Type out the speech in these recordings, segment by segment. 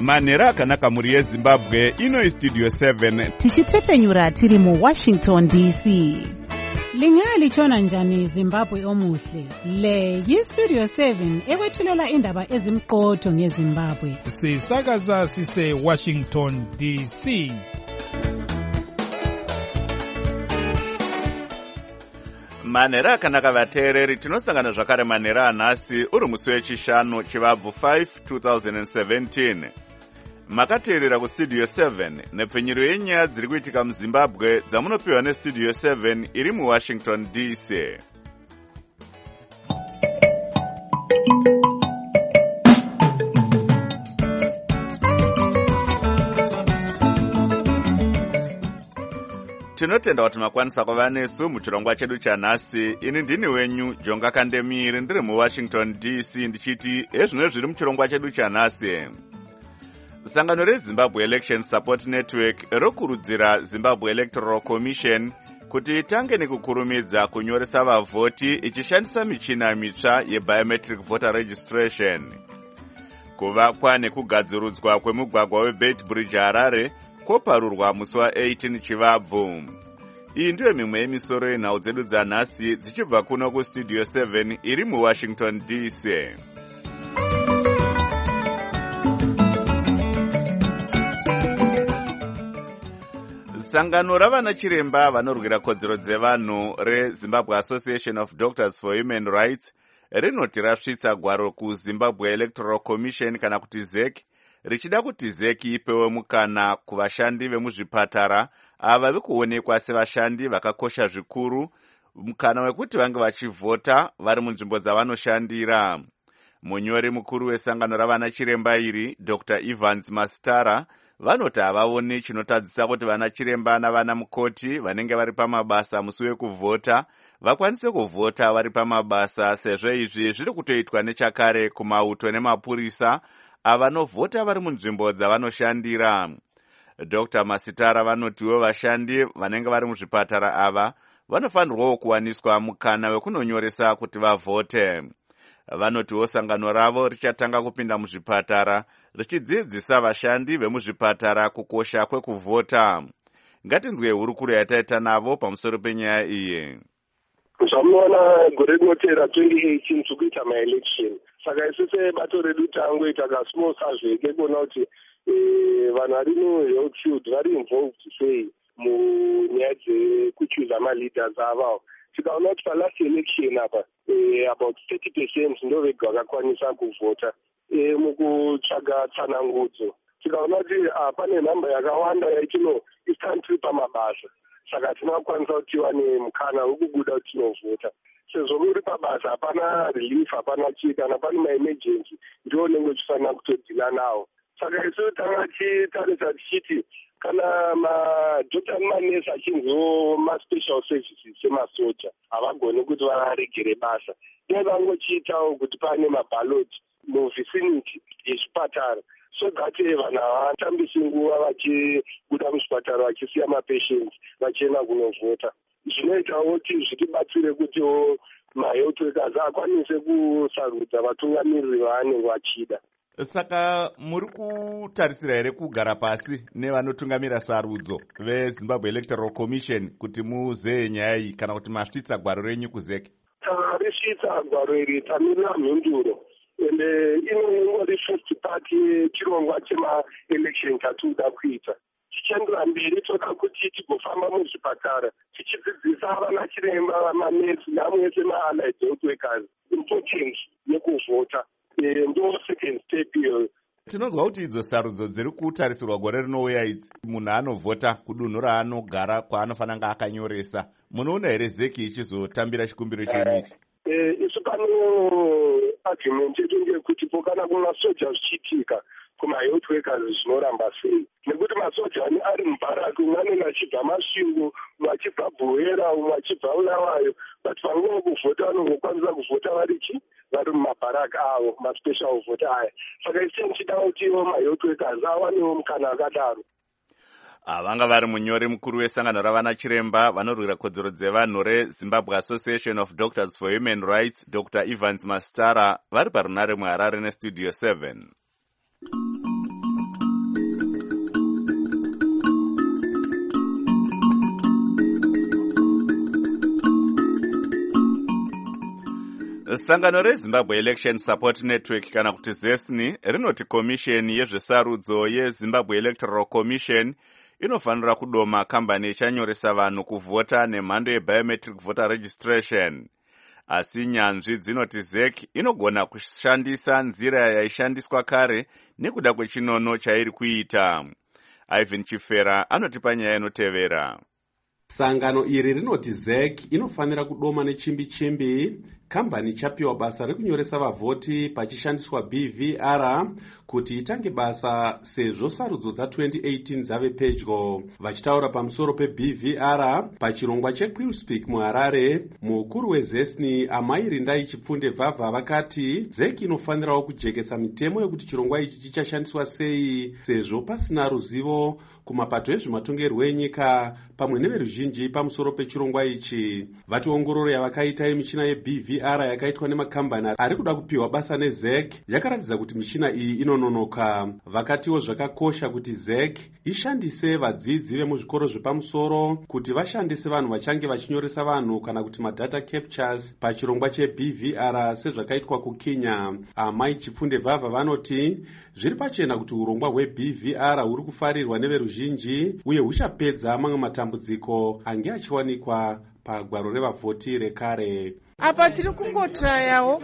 manhero akanaka mhuri yezimbabwe. Ino Studio 7 tichitepfenyura tiri muWashington DC. Lingalitshona njani Zimbabwe omuhle? Le yiStudio 7 ekwethulela indaba ezimqotho ngeZimbabwe. Sisakaza sise Washington DC. manhero akanaka vateereri, tinosangana zvakare manhero anhasi uri musi wechishanu chivabvu 5 2017. Makateerera kuStudio 7 nepfenyuro yenyaya dziri kuitika muZimbabwe dzamunopiwa neStudio 7 iri muWashington DC. Tinotenda kuti makwanisa kuva nesu muchirongwa chedu chanhasi. Ini ndini wenyu Jonga Kandemiri, ndiri muWashington DC, ndichiti ezvino zviri muchirongwa chedu chanhasi. Sangano reZimbabwe Election Support Network rokurudzira Zimbabwe Electoral Commission kuti itange nekukurumidza kunyoresa vavhoti ichishandisa michina mitsva yebiometric voter registration. Kuvakwa nekugadzirudzwa kwemugwagwa weBeit Bridge Harare koparurwa musi wa18 chivabvu. Iyi ndiyo mimwe yemisoro yenhau dzedu dzanhasi dzichibva kuno kuStudio 7 iri muWashington DC. Sangano ravana chiremba vanorwira kodzero dzevanhu reZimbabwe Association of Doctors for Human Rights rinoti rasvitsa gwaro kuZimbabwe Electoral Commission kana kuti ZEC richida kuti ZEC ipewe mukana kuvashandi vemuzvipatara ava vekuonekwa sevashandi vakakosha zvikuru, mukana wekuti vange vachivhota vari munzvimbo dzavanoshandira. Munyori mukuru wesangano ravana chiremba iri, Dr. Evans Masitara, vanoti havaoni chinotadzisa kuti vana chiremba navana mukoti vanenge vari pamabasa musi wekuvhota vakwanise kuvhota vari pamabasa, sezvo izvi zviri kutoitwa nechakare kumauto nemapurisa avanovhota vari munzvimbo dzavanoshandira. Dr. Masitara vanotiwo vashandi vanenge vari muzvipatara ava vanofanirwawo kuwaniswa mukana wekunonyoresa kuti vavhote. Vanotiwo sangano ravo richatanga kupinda muzvipatara richidzidzisa vashandi vemuzvipatara kukosha kwekuvhota. Ngatinzwe hurukuro yataita navo pamusoro penyaya iyi. Zvamuona gore rinotevera 2018 tikuita maelection. Saka isese bato redu tangoita kasmall survey kekuona kuti vanhu vari muhealth field vari involved sei munyaya dzekuchuza maleaders avawo. Tikaona kuti palast election apa about 30% ndo vega vakakwanisa kuvhota mukutsvaga tsanangudzo. Tikaona kuti pane nhamba yakawanda yaitino iscountry pamabasa, saka tinokwanisa kuti tiwane mukana wekubuda kuti tinovhota. Sezvo muri pabasa hapana relief, hapana chii, kana pane maemergency ndiwo nengo tifanira kutodhila nawo. Saka isu tanga titarisa tichiti kana madhokta nemanesi achinziwo maspecial services semasoja havagoni kuti varegere basa, dai vangochiitawo kuti pane mabaloti muvicinity yezvipatara, so that vanhu havatambisi nguva vachibuda muzvipatara vachisiya mapatients vachienda kunovhota. Zvinoitawo kuti zvitibatsire kutiwo mahealth workers akwanise kusarudza vatungamiriri vaanenge vachida. Saka muri kutarisira here kugara pasi nevanotungamira sarudzo veZimbabwe Electoral Commission kuti muzehe nyaya iyi kana kuti masvitsa gwaro renyu kuZEC? Tarisvitsa gwaro iri tamirira mhinduro, ende inongori first part yechirongwa chemaelection chatinoda kuita. Tichiendera mberi toda kuti tigofamba muzvipatara tichidzidzisa vana chiremba, manesi namwese maallied health workers importance yekuvhota. Ndo second step iyoyo. Tinonzwa kuti idzo sarudzo dziri kutarisirwa gore rinouya idzi, munhu anovhota kudunhu raanogara kwaanofanira kunge akanyoresa. Munoona here ZEC ichizotambira chikumbiro chenyu ichi? Isu pano argument yedu ngeyekuti kana kumasoja zvichiitika kumahealth workers zvinoramba sei, nekuti masoja ari mubharaki, umwe anenge achibva Masvingo, umwe achibva Bhuera, umwe achibva Ulawayo, but panguva yekuvhota vanongokwanisa kuvhota vari mumabharaki avo, maspecial vote aya. Saka isi tichida kuti ivo mahealth workers avanewo mukana akadaro. Vanga vari munyori mukuru wesangano ravana chiremba vanorwira kodzero dzevanhu reZimbabwe Association of Doctors for Human Rights, Dr. Evans Masitara, vari parunare muHarare neStudio 7. Sangano reZimbabwe Election Support Network kana kuti ZESNI rinoti komisheni yezvesarudzo yeZimbabwe Electoral Commission inofanira kudoma kambani ichanyoresa vanhu kuvhota nemhando yebiometric voter registration. Asi nyanzvi dzinoti ZEC inogona kushandisa nzira yaishandiswa kare nekuda kwechinono chairi kuita. Ivan Chifera anotipa nyaya inotevera. Sangano iri rinoti ZEC inofanira kudoma nechimbi-chimbi kambani chapiwa basa rekunyoresa vavhoti pachishandiswa BVR kuti itange basa sezvo sarudzo dza2018 dzave pedyo. Vachitaura pamusoro peBVR pachirongwa cheQuillspeak muHarare, mukuru weZESNI Amai Rindai Chipfunde Vhavha vakati ZEC inofanirawo kujekesa mitemo yekuti chirongwa ichi chichashandiswa sei sezvo pasina ruzivo kumapato ezvematongerwo enyika pamwe neveruzhinji pamusoro pechirongwa ichi. Vationgororo yavakaita yemichina yeBVR yakaitwa nemakambani ari kuda kupiwa basa neZEC yakaratidza kuti michina iyi inononoka. Vakatiwo zvakakosha kuti ZEC ishandise vadzidzi vemuzvikoro zvepamusoro kuti vashandise vanhu vachange vachinyoresa vanhu kana kuti madata captures pachirongwa cheBVR sezvakaitwa kuKenya. Amai Chipfunde Vhavha vanoti zviri pachena kuti urongwa hweBVR huri kufarirwa neveruzhinji uye huchapedza mamwe matambudziko ange achiwanikwa pagwaro revavhoti rekare. Apa tiri kungotrayawo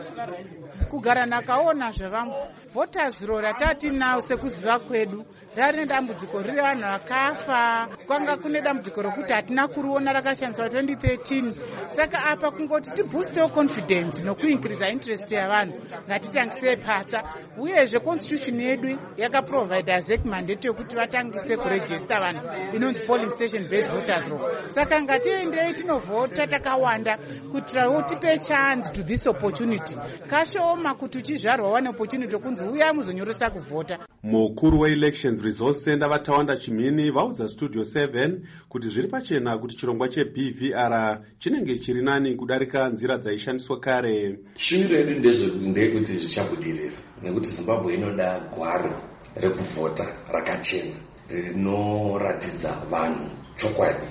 kugara nakaona zvevamwe voters roll ratatinawo sekuziva kwedu rari nedambudziko riri vanhu vakafa, kwanga kune dambudziko rokuti hatina kuriona rakashandiswa 2013. Saka apa kungoti tiboostewo confidence nokuincreasa interest yavanhu, ngatitangisei patsva. Uyezve constitution yedu yakaprovida ZEC mandate yokuti vatangise kuregister vanhu inonzi polling station based voters roll. Saka ngatiendei tinovhota takawanda kuitirawo tipe chance to this opportunity. Kashoma kuti uchizvarwa wane opportunity yokunzi uya muzonyoresa kuvhota. Mukuru weElections Resource Center Vatawanda Chimini vaudza Studio 7 kuti zviri pachena kuti chirongwa cheBVR chinenge chiri nani kudarika nzira dzaishandiswa kare. Shuviro yedu ndeyekuti zvichabudirira nekuti Zimbabwe inoda gwaro rekuvhota rakachena rinoratidza vanhu chokwadi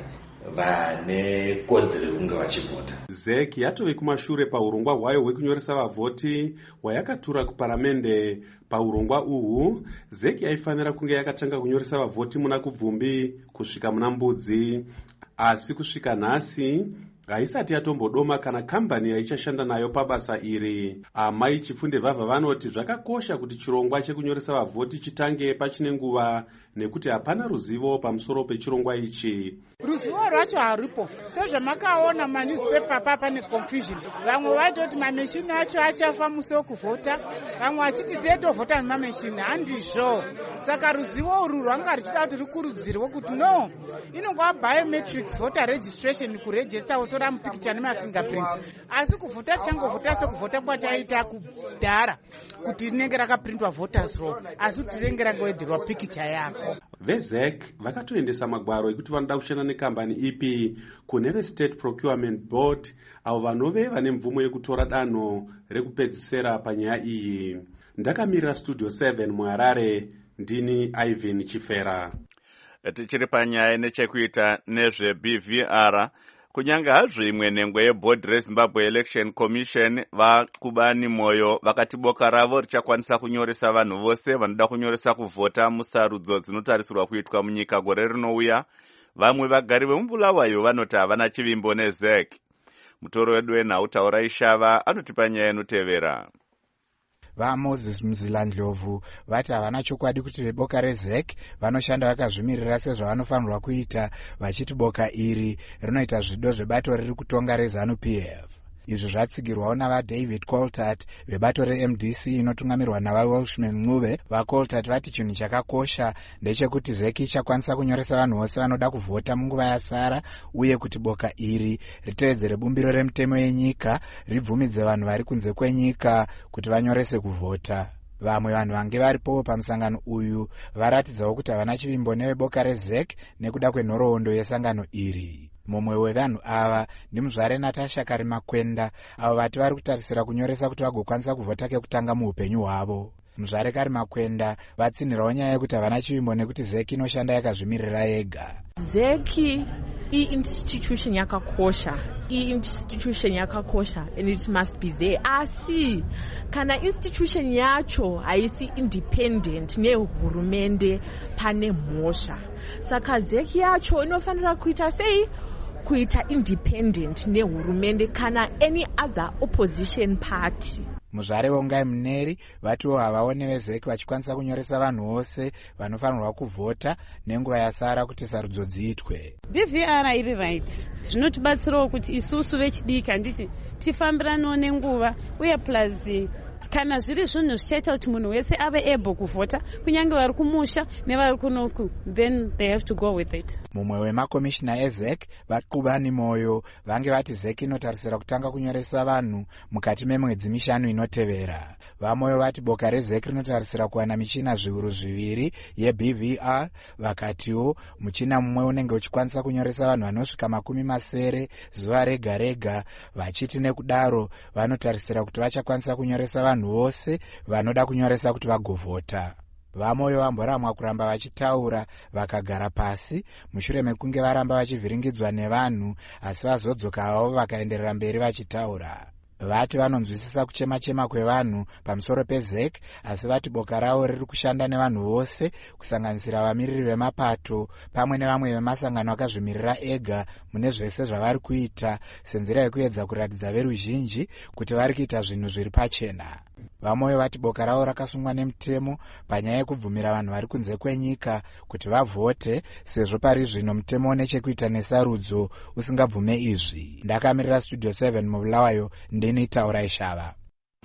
vane kodzero yekunge vachivhota. ZEC yatove kumashure paurongwa hwayo hwekunyoresa vavhoti hwayakatura kuparamende. Paurongwa uhu ZEC yaifanira kunge yakatanga kunyoresa vavhoti muna Kubvumbi kusvika muna Mbudzi, asi kusvika nhasi haisati yatombodoma kana kambani yaichashanda nayo pabasa iri. Amai Chipfunde Vhavha vanoti zvakakosha kuti chirongwa chekunyoresa vavhoti chitange pachine nguva nekuti hapana ruzivo pamusoro pechirongwa ichi. Ruzivo rwacho haripo, sezvamakaona manewspaper papa neconfusion. Vamwe vaitoti mameshini acho achafa musi wekuvhota, vamwe vachiti tetovhota nemameshini. Handizvo. Saka ruzivo urwu rwanga ruchida kuti rikurudzirwe kuti no, inongova biometrics voter registration kuregister wotora mupikicha nemafingerprints. Asi kuvhota tichangovhota sekuvhota kwataita kudhara kuti rinenge rakaprintwa voters roll, asi kuti rinenge rangoedherwa pikicha yako. VeZEC vakatoendesa magwaro ekuti vanoda kushanda nekambani ipi kune veState Procurement Board avo vanove vane mvumo yekutora danho rekupedzisira panyaya iyi. Ndakamirira Studio 7 muHarare, ndini Ivan Chifera. Tichiri panyaya nechekuita nezveBVR, kunyange hazvo imwe nhengwe yeboard reZimbabwe Election Commission vakubani moyo vakati boka ravo richakwanisa kunyoresa vanhu vose vanoda kunyoresa kuvhota musarudzo dzinotarisirwa kuitwa munyika gore rinouya. Vamwe vagari vemubulawayo vanoti havana chivimbo neZEC. Mutoro wedu wenhau Taura Ishava anotipa nyaya inotevera. VaMoses Mzilandlovu vati havana chokwadi kuti veboka reZEC vanoshanda vakazvimirira sezvavanofanirwa kuita, vachiti boka iri rinoita zvido zvebato riri kutonga reZANU-PF. Izvi zvatsigirwawo navaDavid Coltart vebato reMDC inotungamirwa navaWelshman Ncube. VaColtart vati chinhu chakakosha ndechekuti ZEC ichakwanisa kunyoresa vanhu vose vanoda kuvhota munguva yasara, uye kuti boka iri ritevedzere bumbiro remutemo yenyika ribvumidze vanhu vari kunze kwenyika kuti vanyorese kuvhota. Vamwe vanhu vange varipo pamusangano uyu varatidzawo kuti havana chivimbo neveboka reZEC nekuda kwenhoroondo yesangano iri. Mumwe wevanhu ava ndimuzvare Natasha Karimakwenda, avo vati vari kutarisira kunyoresa kuti vagokwanisa kuvhota kekutanga muupenyu hwavo. muzvare Kari Makwenda vatsinhirawo nyaya yekuti havana chivimbo nekuti ZEC inoshanda yakazvimirira yega. ZEC i-institution yakakosha, and it must be there. Asi kana institution yacho haisi independent nehurumende pane mhosva, saka ZEC yacho inofanira kuita sei? Kuita independent nehurumende kana any other opposition party. Muzvare Vongai Muneri vatiwo havaone veZEC vachikwanisa kunyoresa vanhu vose vanofanirwa kuvhota nenguva yasara kuti sarudzo dziitwe. BVR iri right. Zvinotibatsirawo kuti isusu vechidiki handiti tifambiranewo nenguva uye plus kana zviri zvinhu zvichaita kuti munhu wese ave able kuvhota kunyange vari kumusha nevari kunoku, then they have to go with it. Mumwe wemakomishina eZEC vaQubani Moyo vange vati ZEC inotarisira kutanga kunyoresa vanhu mukati memwedzi 5 inotevera. VaMoyo vati boka reZEC rinotarisira kuwana michina zviuru 2 yeBVR, vakatiwo muchina mumwe unenge uchikwanisa kunyoresa vanhu vanosvika 70 zuva rega rega, vachiti nekudaro vanotarisira kuti vachakwanisa kunyoresa vanhu vose vanoda kunyoresa kuti vagovhota. VaMoyo vamboramwa kuramba vachitaura vakagara pasi mushure mekunge varamba vachivhiringidzwa nevanhu, asi vazodzoka havo vakaenderera mberi vachitaura. Vati vanonzwisisa kuchema-chema kwevanhu pamusoro peZEC, asi vati boka ravo riri kushanda nevanhu vose kusanganisira vamiriri vemapato pamwe nevamwe vemasangano akazvimirira ega mune zvese zvavari kuita senzira yekuedza kuratidza veruzhinji kuti vari kuita zvinhu zviri pachena. VaMoyo vati boka ravo rakasungwa nemutemo panyaya yekubvumira vanhu vari kunze kwenyika kuti vavhote, sezvo pari zvino mutemo une chekuita nesarudzo usingabvume izvi. Ndakamirira Studio 7 muBulawayo, ndini Taurai Shava.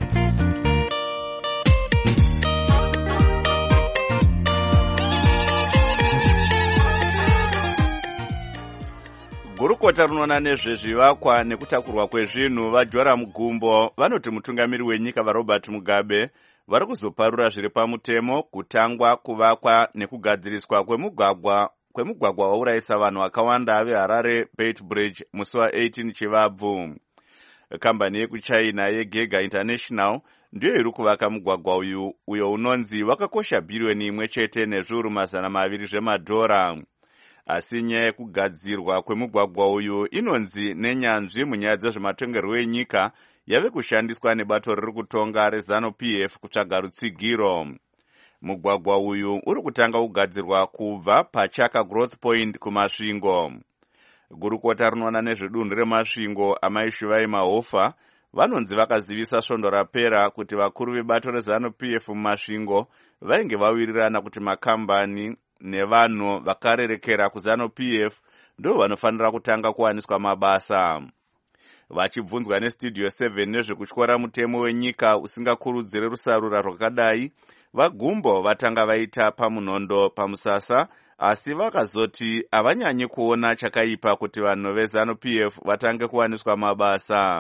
Gurukota rinoona nezvezvivakwa nekutakurwa kwezvinhu vaJoram Gumbo vanoti mutungamiri wenyika vaRobert Mugabe vari kuzoparura zviri pamutemo kutangwa kuvakwa nekugadziriswa kwemugwagwa waurayisa vanhu vakawanda veHarare Beit Bridge musi wa18 Chivabvu. Kambani yekuchina yeGega International ndiyo iri kuvaka mugwagwa uyo unonzi wakakosha billioni 1 nezviuru 200 zvemadhora. Asi nyaya yekugadzirwa kwemugwagwa uyu inonzi nenyanzvi munyaya dzezvematongerwo enyika yave kushandiswa nebato riri kutonga reZANU-PF kutsvaga rutsigiro. Mugwagwa uyu uri kutanga kugadzirwa kubva paChaka Growth Point kuMasvingo. Gurukota rinoona nezvedunhu reMasvingo Amai Shivai Mahofa vanonzi vakazivisa svondo rapera kuti vakuru vebato reZANU-PF muMasvingo vainge vawirirana kuti makambani nevanhu vakarerekera kuZANU-PF ndo vanofanira kutanga kuwaniswa mabasa. Vachibvunzwa neStudio 7 nezvekutyora mutemo wenyika usingakurudziri rusarura rwakadai, vaGumbo vatanga vaita pamunondo pamusasa, asi vakazoti havanyanyi kuona chakaipa kuti vanhu veZANU-PF vatange kuwaniswa mabasa.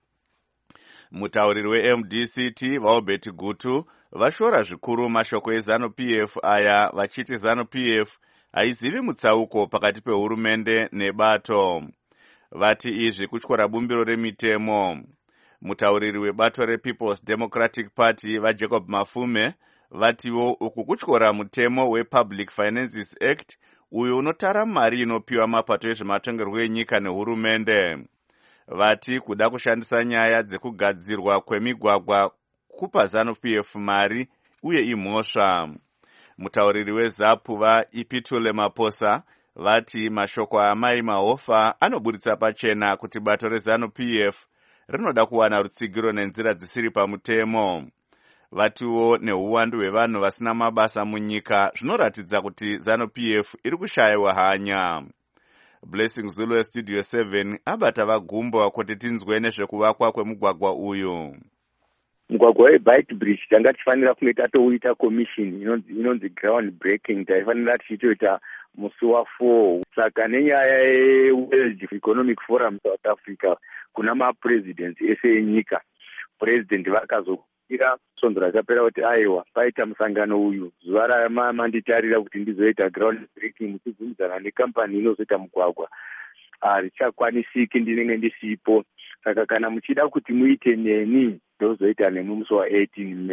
Mutauriri weMDCT vaObert Gutu vashora zvikuru mashoko eZANU-PF aya vachiti ZANU-PF haizivi mutsauko pakati pehurumende nebato. Vati izvi kutyora bumbiro remitemo. Mutauriri webato rePeople's Democratic Party vaJacob Mafume vatiwo uku kutyora mutemo wePublic Finances Act uyo unotara mari inopiwa mapato ezvematongerwo enyika nehurumende. Vati kuda kushandisa nyaya dzekugadzirwa kwemigwagwa kupa ZANU-PF mari uye imhosva. Mutauriri weZAPU vaIpitule Maposa vati mashoko aMai Mahofa anoburitsa pachena kuti bato reZANU-PF rinoda kuwana rutsigiro nenzira dzisiri pamutemo. Vatiwo neuwandu hwevanhu vasina mabasa munyika zvinoratidza kuti ZANU-PF iri kushayiwa hanya. Blessing Zulu weStudio 7 abata vaGumbo kuti tinzwe nezvekuvakwa kwemugwagwa uyu. Mugwagwa weBeit Bridge tanga tifanira kunge tatouita commission inonzi ground breaking, taifanira tichitoita musi wa4. Saka nenyaya yeWorld Economic Forum South Africa kuna mapresidents ese enyika, president vakazokira svondo rakapera kuti aiwa paita musangano uyu zuva ramanditarira kuti ndizoita ground breaking muchibvumidzana nekampani inozoita mugwagwa richakwanisiki ndinenge ndisipo. Saka kana muchida kuti muite neni ndozoita nemumusi wa18 May.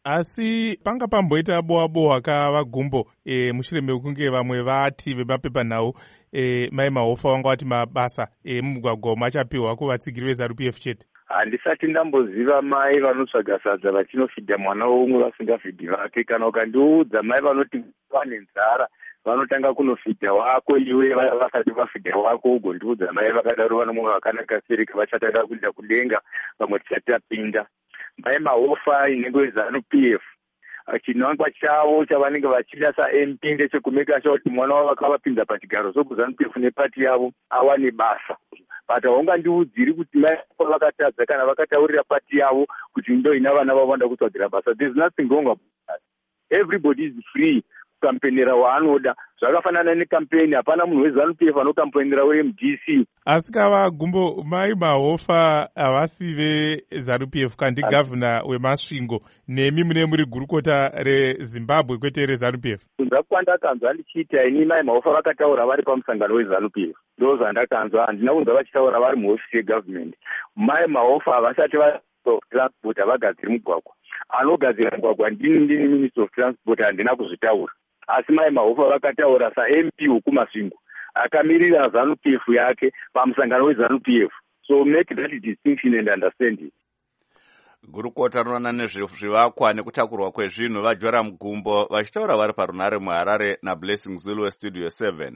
Asi panga pamboita bowa kavagumbo mushure mekunge vamwe vati vemapepanhau mai Mahofa wanga wati mabasa emumugwagwa machapiwa kuvatsigiri veZANU-PF chete. Handisati ndamboziva mai vanotsvaga sadza vachinofidha mwana womwe vasingafidhi vake. Kana ukandiudza mai vanoti vane nzara vanotanga kunofidha wako iwe vasati vafidha wako, ugondiudza mai vakadaro vanomwe vakanaka sereka vachatanga kuenda kudenga vamwe tisati tapinda. Mai Mahofa inenge weZANU-PF chinangwa chavo chavanenge vachida saMP ndechekumeka sure kuti mwana wavo vakavapinza pachigaro sokuZANU-PF nepati yavo awane basa. But haungandiudziri kuti mai vakatadza kana vakataurira pati yavo kuti ndo ina vana vavo vanda kutsvagira basa. There is nothing wrong about that. Everybody is free kukampenera waanoda. Zvakafanana nekampeni, hapana munhu weZANU-PF anokampenera weMDC. Asi kavagumbo mai Mahofa havasi veZANU-PF kandi gavhuna wemasvingo, nemi mune muri gurukota reZimbabwe kwete reZANU-PF. Kunza kwandakanzwa ndichiti ini mai Mahofa vakataura vari pamusangano weZANU-PF. Ndo zvandakanzwa, handina kunzwa vachitaura vari muhofisi yegovernment. Mai Mahofa havasati transport havagadziri mugwagwa. Anogadzira mugwagwa ndini minister of transport, handina kuzvitaura. Asi mai Mahofa vakataura saMP wekumasvingo akamirira ZANU-PF yake pamusangano weZANU-PF. So make that distinction and understand it. Gurukota rinoona nezvivakwa nekutakurwa kwezvinhu vaJoram Gumbo vachitaura vari parunare muHarare naBlessing Zulu weStudio 7.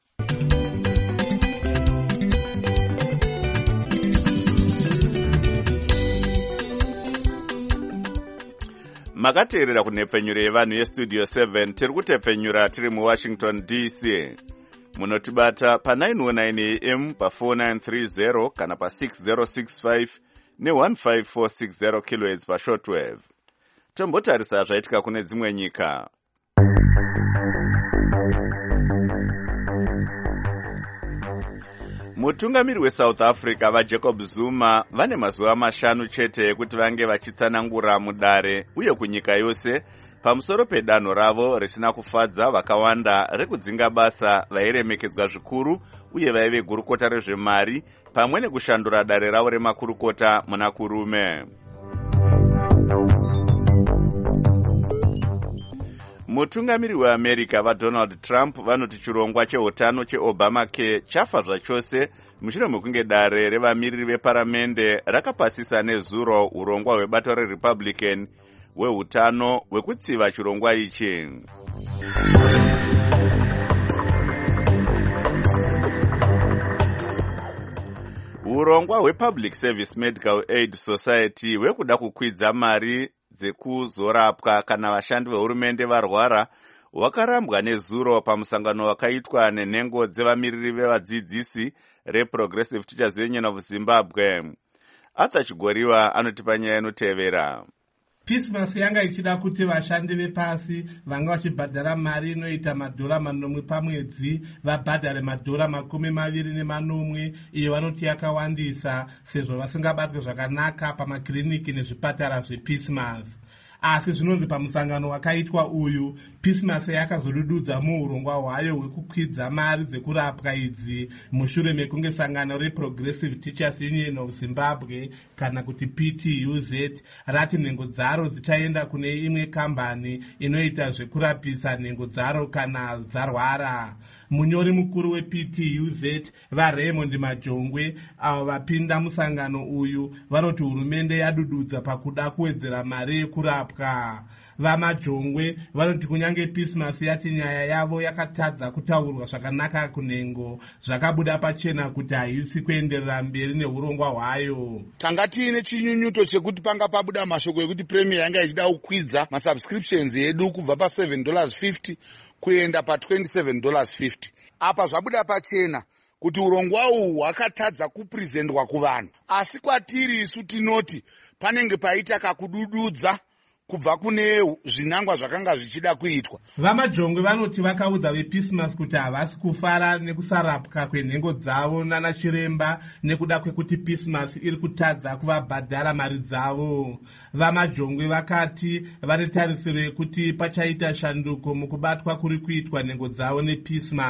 Makateerera kunhepfenyuro yevanhu yeStudio 7. Tiri kutepfenyura tiri muWashington DC. Munotibata pa919 AM pa4930 kana pa6065 ne15460 kHz pashortwave. Tombotarisa zvaitika kune dzimwe nyika. Mutungamiri weSouth Africa vaJacob Zuma vane mazuva 5 chete ekuti vange vachitsanangura mudare uye kunyika yose pamusoro pedanho ravo risina kufadza vakawanda rekudzinga basa vairemekedzwa zvikuru uye vaive gurukota rezvemari pamwe nekushandura dare ravo remakurukota muna kurume. Mutungamiri weAmerica vaDonald Trump vanoti chirongwa cheutano cheObamacare chafa zvachose mushure mekunge dare revamiriri veparamende rakapasisa nezuro urongwa hwebato reRepublican hweutano hwekutsiva chirongwa ichi. Urongwa hwePublic Service Medical Aid Society hwekuda kukwidza mari dzekuzorapwa kana vashandi vehurumende varwara hwakarambwa nezuro pamusangano wakaitwa nenhengo dzevamiriri vevadzidzisi reProgressive Teachers Union of Zimbabwe. Arthur Chigoriwa anotipa nyaya inotevera. Pismas yanga ichida kuti vashandi vepasi vanga vachibhadhara mari inoita $9 pamwedzi vabhadhare $24 iyo vanoti yakawandisa sezvo vasingabatwe zvakanaka pamakiriniki nezvipatara zvePismas. Asi zvinonzi pamusangano wakaitwa uyu Pismas yakazodududza muurongwa hwayo hwekukwidza mari dzekurapwa idzi mushure mekunge sangano reProgressive Teachers Union of Zimbabwe kana kuti PTUZ rati nhengo dzaro dzichaenda kune imwe kambani inoita zvekurapisa nhengo dzaro kana dzarwara. Munyori mukuru wePTUZ vaRaymond Majongwe avo vapinda musangano uyu vanoti hurumende yadududza pakuda kuwedzera mari yekurapwa. VaMajongwe vanoti kunyange Pismas yati nyaya yavo yakatadza kutaurwa zvakanaka kunhengo zvakabuda pachena kuti haisi kuenderera mberi neurongwa hwayo. Tanga tiine chinyunyuto chekuti panga pabuda mashoko ekuti Premier yanga ichida kukwidza masubscriptions yedu kubva pa$7.50 kuenda pa$27.50. Apa zvabuda pachena kuti urongwa uhu hwakatadza kuprezentwa kuvanhu, asi kwatiri isu tinoti panenge paita kakudududza kubva kune zvinangwa zvakanga zvichida kuitwa. VaMajongwe vanoti vakaudza vePismas kuti havasi kufara nekusarapwa kwenhengo dzavo nana chiremba nekuda kwekuti Pismas iri kutadza kuvabhadhara mari dzavo. VaMajongwe vakati vane tarisiro yekuti pachaita shanduko mukubatwa kuri kuitwa nhengo dzavo nePismas.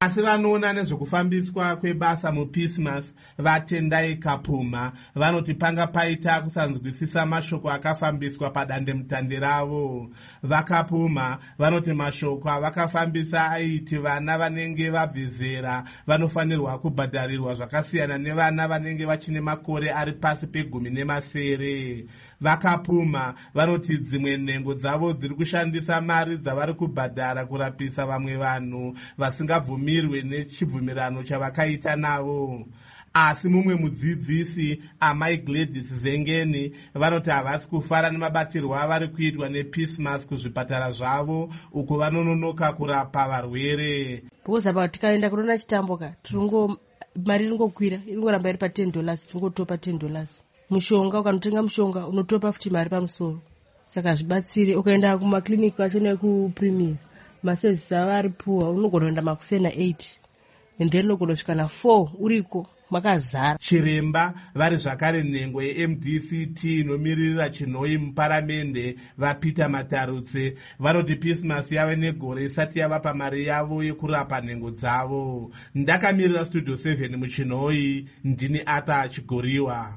asi vanoona nezvekufambiswa kwebasa mupismas vatendai kapuma vanoti panga paita kusanzwisisa mashoko akafambiswa padandemutande ravo. Vakapuma vanoti mashoko avakafambisa aiti vana vanenge vabve zera vanofanirwa kubhadharirwa zvakasiyana nevana vanenge vachine makore ari pasi pe10. Vakapuma vanoti dzimwe nhengo dzavo dziri kushandisa mari dzavari kubhadhara kurapisa vamwe vanhu vasingabvumirwe nechibvumirano chavakaita navo. Asi mumwe mudzidzisi amai Gladys Zengeni vanoti havasi kufara nemabatirwo avari kuitwa nepismas kuzvipatara zvavo uko vanononoka kurapa varwere. Because apa tikaenda kunoona chitambo mari iringokwira iringoramba iri pa$10 tingotopa $10. Mushonga ukanotenga mushonga unotopa futi mari pamusoro. Saka zvibatsire ukaenda kumakliniki kwacho nekupremier masezisi ava ari puwa unogona kuenda makusena 8 and then unogona kusvika na 4 uriko makazara. Chiremba vari zvakare nhengo yeMDCT inomiririra chinhoi muparamende vaPeter Matarutse vanoti Pismas yave negore isati yavapa mari yavo yekurapa nhengo dzavo. Ndakamirira Studio 7 muchinhoi ndini Arthur Chigoriwa.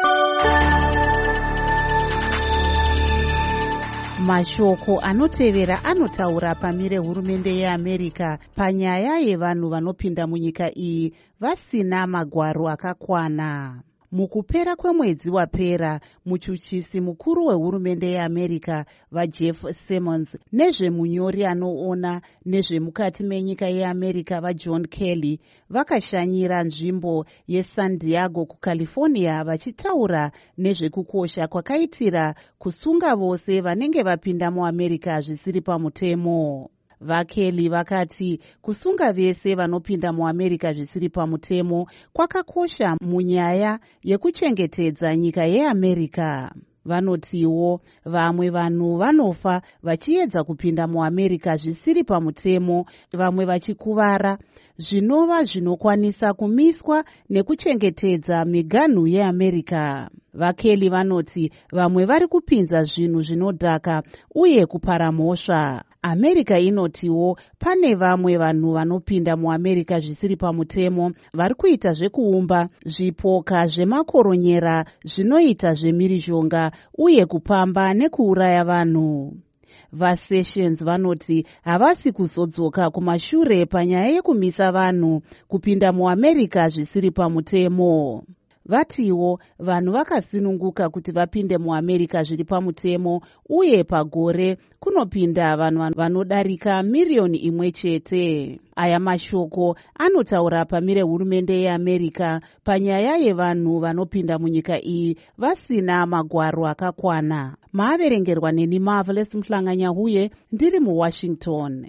Mashoko anotevera anotaura pamire hurumende yeAmerica panyaya yevanhu vanopinda munyika iyi vasina magwaro akakwana. Mukupera kwemwedzi wapera, muchuchisi mukuru wehurumende yeAmerica vaJeff Sessions nezvemunyori anoona nezvemukati menyika yeAmerica vaJohn Kelly vakashanyira nzvimbo yeSan Diego kuCalifornia vachitaura nezvekukosha kwakaitira kusunga vose vanenge vapinda muAmerica zvisiri pamutemo. VaKelly vakati kusunga vese vanopinda muAmerica zvisiri pamutemo kwakakosha munyaya yekuchengetedza nyika yeAmerica. Vanotiwo vamwe vanhu vanofa vachiedza kupinda muAmerica zvisiri pamutemo, vamwe vachikuvara, zvinova zvinokwanisa kumiswa nekuchengetedza miganhu yeAmerica. VaKelly vanoti vamwe vari kupinza zvinhu zvinodhaka uye kupara mhosva. America inotiwo pane vamwe vanhu vanopinda muAmerica zvisiri pamutemo vari kuita zvekuumba zvipoka zvemakoronyera zvinoita zvemhirizhonga uye kupamba nekuuraya vanhu. VaSessions vanoti havasi kuzodzoka kumashure panyaya yekumisa vanhu kupinda muAmerica zvisiri pamutemo. Vatiwo vanhu vakasununguka kuti vapinde muAmerica zviri pamutemo uye pagore kunopinda vanhu vanodarika 1,000,000 chete. Aya mashoko anotaura pamire hurumende yeAmerica panyaya yevanhu vanopinda munyika iyi vasina magwaro akakwana. Maaverengerwa neni Marvelous Mhlanganyahuye ndiri muWashington.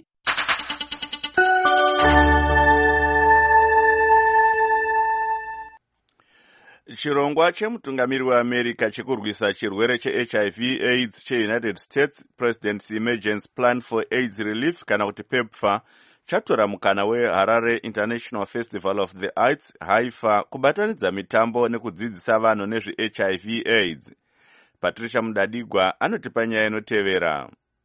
Chirongwa chemutungamiri weAmerica chekurwisa chirwere cheHIV AIDS cheUnited States President's Emergency Plan for AIDS Relief kana kuti PEPFAR chatora mukana weHarare International Festival of the Arts HIFA kubatanidza mitambo nekudzidzisa vanhu nezveHIV AIDS. Patricia Mudadigwa anotipa nyaya inotevera.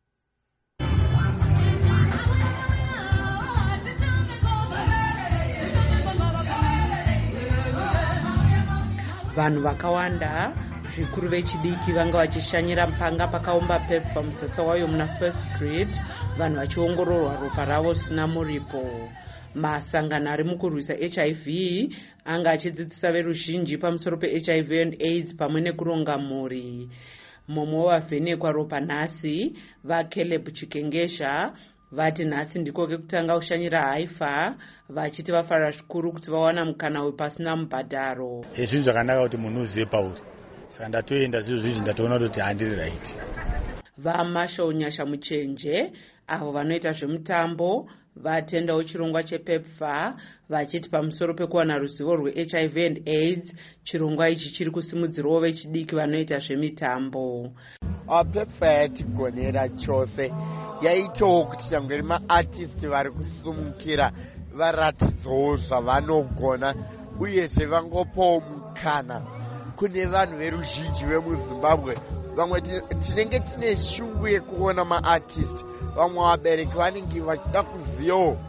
Vanhu vakawanda zvikuru vechidiki vanga vachishanyira mpanga pakaumba PEPFAR musasa wayo muna First Street, vanhu vachiongororwa ropa ravo sina muripo. Masangano ari mukurwisa HIV anga achidzidzisa veruzhinji pamusoro peHIV and AIDS pamwe nekuronga mhuri. Mumwe wavhenekwa ropa nhasi vaCaleb Chikengesha vati nhasi ndiko kekutanga kushanyira HIFA vachiti vafara zvikuru kuti vawana mukana wepasina mubhadharo. Zvinhu zvakanaka kuti munhu uzive pauri. Saka ndatoenda zviro zvizvi ndatoona kuti handiri right. VaMarshall Nyasha Muchenje avo vanoita zvemutambo vatendawo chirongwa chePEPFAR vachiti pamusoro pekuwana ruzivo rweHIV and AIDS chirongwa ichi chiri kusimudzirawo vechidiki vanoita zvemitambo. PEPFAR yatigonera chose yaitawo kuti changweri maartisti vari kusumukira varatidzawo zvavanogona uyezve vangopawo mukana kune vanhu veruzhinji vemuZimbabwe. Vamwe tinenge tine shungu yekuona maartisti, vamwe vabereki vanenge vachida kuzivawo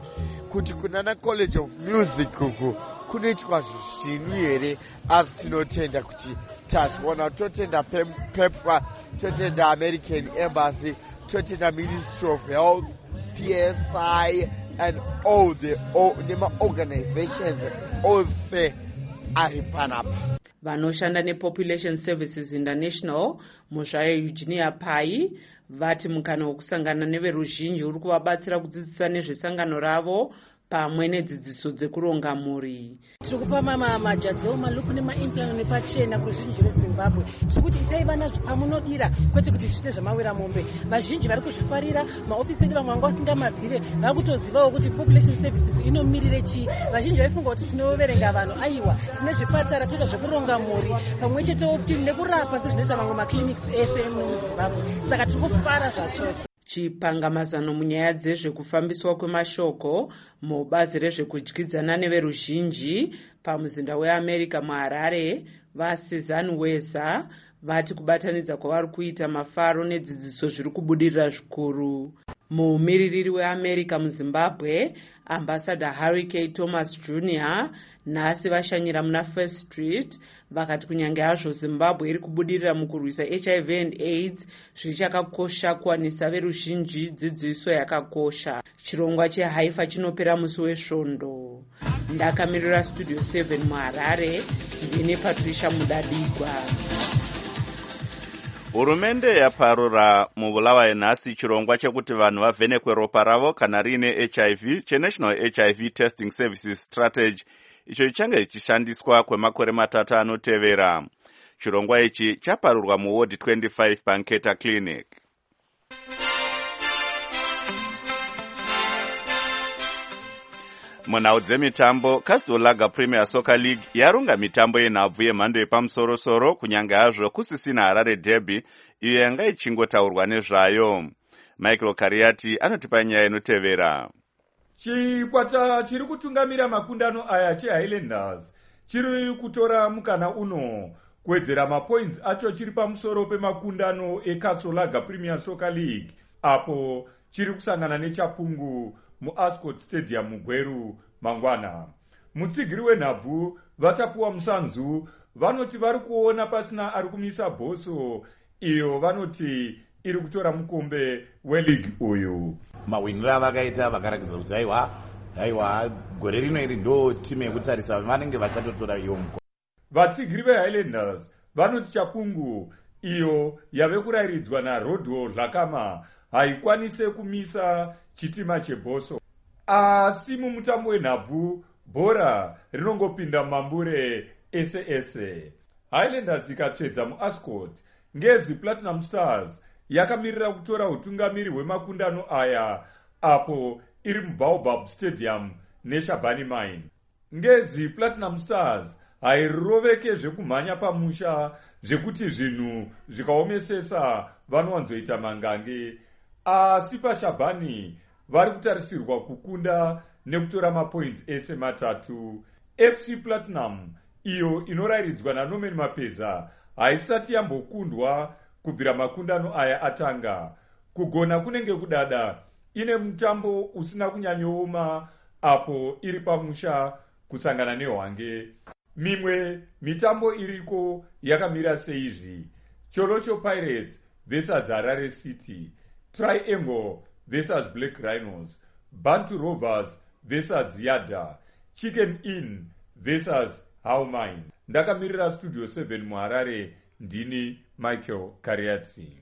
kuti kunana college of music uku kunoitwa zvinhu here, asi tinotenda kuti tazviona, totenda pepfa, totenda American Embassy, totenda Ministry of Health, PSI, and all the organizations ose ari panapa. Vanoshanda nePopulation Services International muzvayo Eugenia Pai vati mukana wokusangana neveruzhinji uri kuvabatsira kudzidzisa nezvesangano ravo pamwe nedzidziso dzekuronga mhuri. Tiri kupa majadzo maluku nemaimplano nepachena kuruzhinji rweZimbabwe. Tiri kuti itai vana zvamunodira kwete kuti zviite zvamawira mombe. Vazhinji vari kuzvifarira, maofisi edu vamwe vanga vasingamazive vari kutozivawo kuti Population Services inomirire chii. Vazhinji vaifunga kuti tinoverenga vanhu, aiwa tine zvipatara, toita zvekuronga mhuri pamwe chetewo kuti nekurapa sezvinoita mamwe maclinics ese muZimbabwe. Saka tiri kufara zvachose. Chipangamazano munyaya dzezvekufambiswa kwemashoko mubazi rezvekudyidzana neveruzhinji pamuzinda weAmerica muHarare vaSuzanne Weza vati kubatanidza kwavari kuita mafaro nedzidziso zviri kubudirira zvikuru. Mumiririri weAmerica muZimbabwe Ambassador Harry K. Thomas Jr. nhasi vashanyira muna First Street vakati kunyange hazvo Zimbabwe iri kubudirira mukurwisa HIV and AIDS zvichakakosha kuwanisa veruzhinji dzidziso yakakosha. Chirongwa cheHaifa chinopera musi wesvondo. Ndakamirira Studio 7 muHarare ndine Patricia Mudadigwa. Hurumende yaparura mubulawayo nhasi chirongwa chekuti vanhu vavhenekwe ropa ravo kana riine HIV cheNational HIV Testing Services Strategy icho chichange chichishandiswa kwemakore 3 anotevera. Chirongwa ichi chaparurwa muward 25 paNketa Clinic. Munhau dzemitambo, Castle Lager Premier Soccer League yaronga mitambo yenhabvu yemhando yepamusoro-soro kunyange hazvo kusisina Harare Derby iyo yanga ichingotaurwa nezvayo. Michael Kariati anotipa nyaya inotevera. Chikwata chiri kutungamira makundano aya cheHighlanders chiri kutora mukana uno kuwedzera mapoints acho chiri pamusoro pemakundano eCastle Lager Premier Soccer League apo chiri kusangana neChapungu muAscot Stadium muGweru mangwana. Mutsigiri wenhabvu vatapuwa musanzu vanoti vari kuona pasina ari kumisa bhoso iyo vanoti iri kutora mukombe weleague uyu. Mawiniro avakaita vakarakidza kuti aiwa gore rino iri ndo timu yekutarisa vanenge vachatotora iyo mukombe. Vatsigiri veHighlanders vanoti Chapungu iyo yave kurayiridzwa naRodwo Dhlakama haikwanise kumisa chitima chebhoso. Asi mumutambo wenhabvu bhora rinongopinda mumambure ese. Highlanders ikatsvedza muAscot ngezi Platinum Stars yakamirira kutora utungamiri hwemakundano aya apo iri muBaobab Stadium neShabani Mine. Ngezi Platinum Stars hairoveke zvekumhanya pamusha zvekuti zvinhu zvikaomesesa vanowanzoita mangange, asi paShabani vari kutarisirwa kukunda nekutora mapoints ese 3. FC Platinum iyo inorayiridzwa naNorman Mapeza haisati yambokundwa kubvira makundano aya atanga. Kugona kunenge kudada ine mutambo usina kunyanyooma apo iri pamusha kusangana neHwange. Mimwe mitambo iriko yakamira seizvi: Cholocho Pirates vs Harare City, Triangle vs Black Rhinos, Bantu Rovers vs Yada, Chicken Inn vs How Mine. Ndakamirira Studio 7 muHarare ndini Michael Kariati.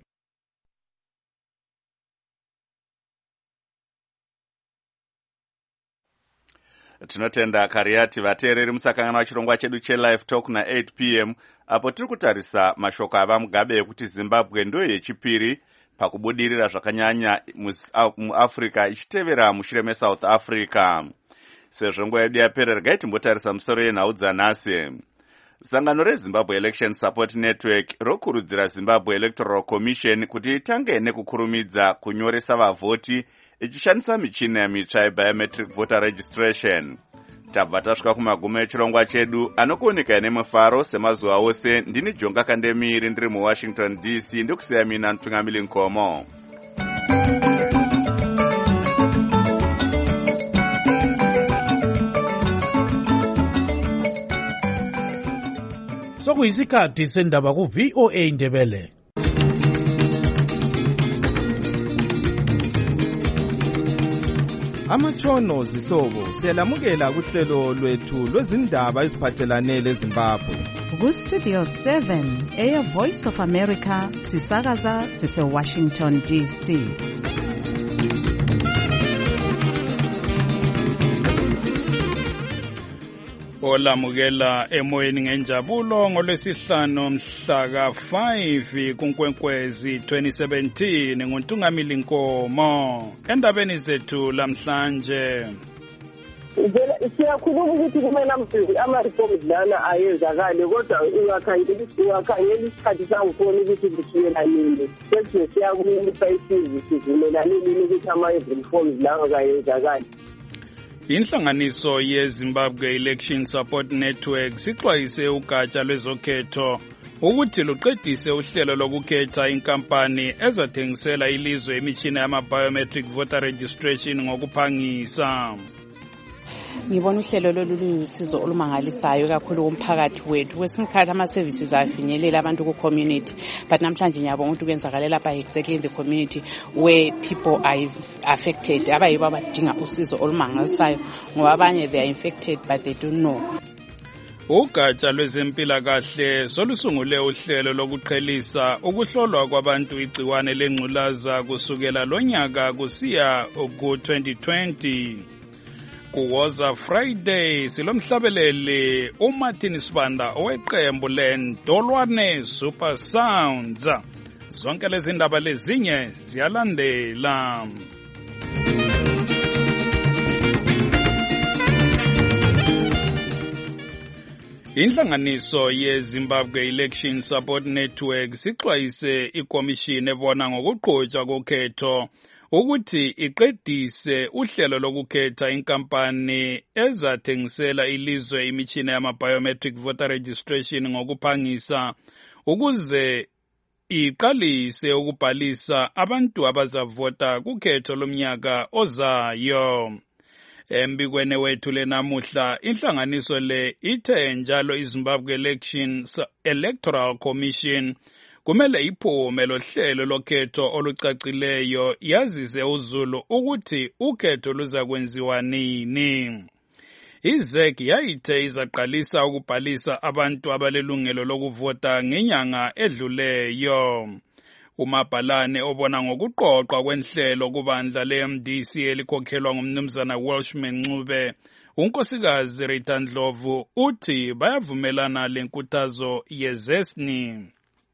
Tinotenda Kariati. Vateereri musakangana wachirongwa chedu cheLive Talk na8 p.m. apo tiri kutarisa mashoko ava mugabe ekuti Zimbabwe ndo yechipiri pakubudirira zvakanyanya muAfrica ichitevera mushure meSouth Africa. Sezvo nguva yedu yapera, regai timbotarisa musoro yenhau dzanhasi. Sangano reZimbabwe Election Support Network rokurudzira Zimbabwe Electoral Commission kuti itange nekukurumidza kunyoresa vavhoti ichishandisa michina yamitsva yebiometric voter registration. Tabva tasvika kumagumo echirongwa chedu anokuoneka nemufaro semazuva ose. Ndini Jonga Kandemiri ndiri muWashington DC ndikusiya mina Ntungamili Nkomo. sokuyisikhathi sendaba ku-VOA Indebele. Amatshono zihlobo siyalamukela kuhlelo lwethu lwezindaba eziphathelane leZimbabwe. Ku-Studio 7 Air Voice of America sisakaza sise-Washington DC. Olamukela emoyeni ngenjabulo ngolwesihlanu mhla ka-5 kuNkwenkwezi 2017 nguNtungamili Nkomo. Endabeni zethu lamhlanje siyakhuluma ukuthi kumele ama-reforms lana ayenzakale, kodwa ungakhangela isikhathi sangikhona ukuthi kusukela nini sesine siyakumisa isizwe sivumelane nini ukuthi ama-reforms lawa kayenzakali. Inhlanganiso yeZimbabwe Election Support Network sixwayise ugatsha lwezokhetho ukuthi luqedise uhlelo lokukhetha inkampani ezathengisela ilizwe imitshina yama-biometric voter registration ngokuphangisa. Ngibona uhlelo lolu luyisizo olumangalisayo kakhulu kumphakathi wethu. Kwesinye isikhathi ama-services afinyelela abantu ku-community, but namhlanje ngiyabonga ukuthi kwenzakale lapha exactly in the community where people are affected, abayibo abadinga usizo olumangalisayo ngoba abanye they are infected but they don't know. Ugatsha lwezempilakahle solusungule uhlelo lokuqhelisa ukuhlolwa kwabantu igciwane lengculaza kusukela lonyaka kusiya ku-2020. Kuwoza Friday silomhlabeleli uMartin Sibanda oweqembu leNdolwane Super Sounds. Zonke lezi ndaba lezinye ziyalandela. Inhlanganiso yeZimbabwe Election Support Network sixwayise ikomishini ebona ngokuqhutshwa kokhetho ukuthi iqedise uhlelo lokukhetha inkampani ezathengisela ilizwe imitshina yama-biometric voter registration ngokuphangisa ukuze iqalise ukubhalisa abantu abazavota kukhetho lomnyaka ozayo. Embikweni wethu lenamuhla inhlanganiso le ithe njalo iZimbabwe Electoral Commission kumele iphume lohlelo lokhetho olucacileyo yazise uZulu ukuthi ukhetho luza kwenziwa nini. IZEC yayithe izaqalisa ukubhalisa abantu abalelungelo lokuvota ngenyanga edluleyo. Umabhalane obona ngokuqoqwa kwenhlelo kubandla le-MDC elikhokhelwa ngumnumzana Welshman Ncube, unkosikazi Rita Ndlovu uthi bayavumelana lenkuthazo yezesni.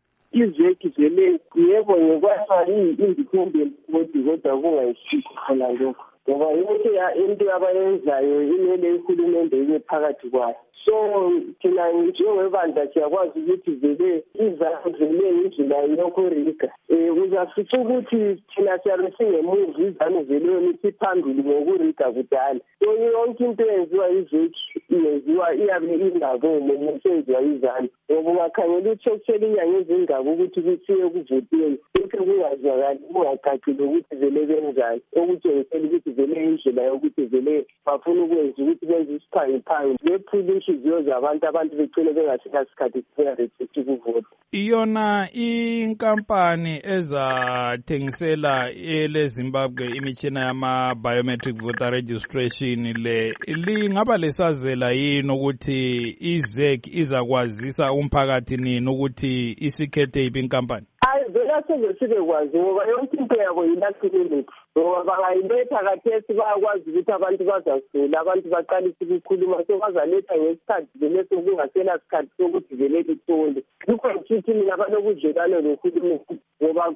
IZEC vele yebo ngokwafa independent body kodwa kungayisikho khona lokho ngoba yonke into abayenzayo imele ihulumende ibe phakathi kwayo. So thina njengebandla siyakwazi ukuthi vele izavele indlela yokurika uzafica ukuthi thina siyabe singemuva izanu vele siphambili ngokurika kudala. So yonke into eyenziwa IZEC yenziwa iyabe ingaboni isenziwa izanu ngoba ungakhangela ukuthi sokuthela inyanga ezingako ukuthi kuthiwe kuvotweni lokhu kungazwakali kungacacile ukuthi vele benzani okutshengisela ukuthi vele indlela yokuthi vele bafuna ukwenza ukuthi benze isiphangiphangi bephula inhliziyo zabantu begcine bengasikasikhathi siyarejisti ukuvota. Iyona inkampani ezathengisela eleZimbabwe imitshina yama-biometric voter registration le lingaba lesazela yini ukuthi IZEC izakwazisa umphakathi nini ukuthi isikhethe iphi inkampani? Vele aseze sibekwazi ngoba yonke into yabo yilahlekelele ngoba bangayiletha kathesi bayakwazi ukuthi abantu bazasula abantu baqalise ukukhuluma so bazaletha ngesikhathi vele sokungasela sikhathi sokuthi vele lihlole. Yikho ngithi mina banobudlelwano nohulumeni ngoba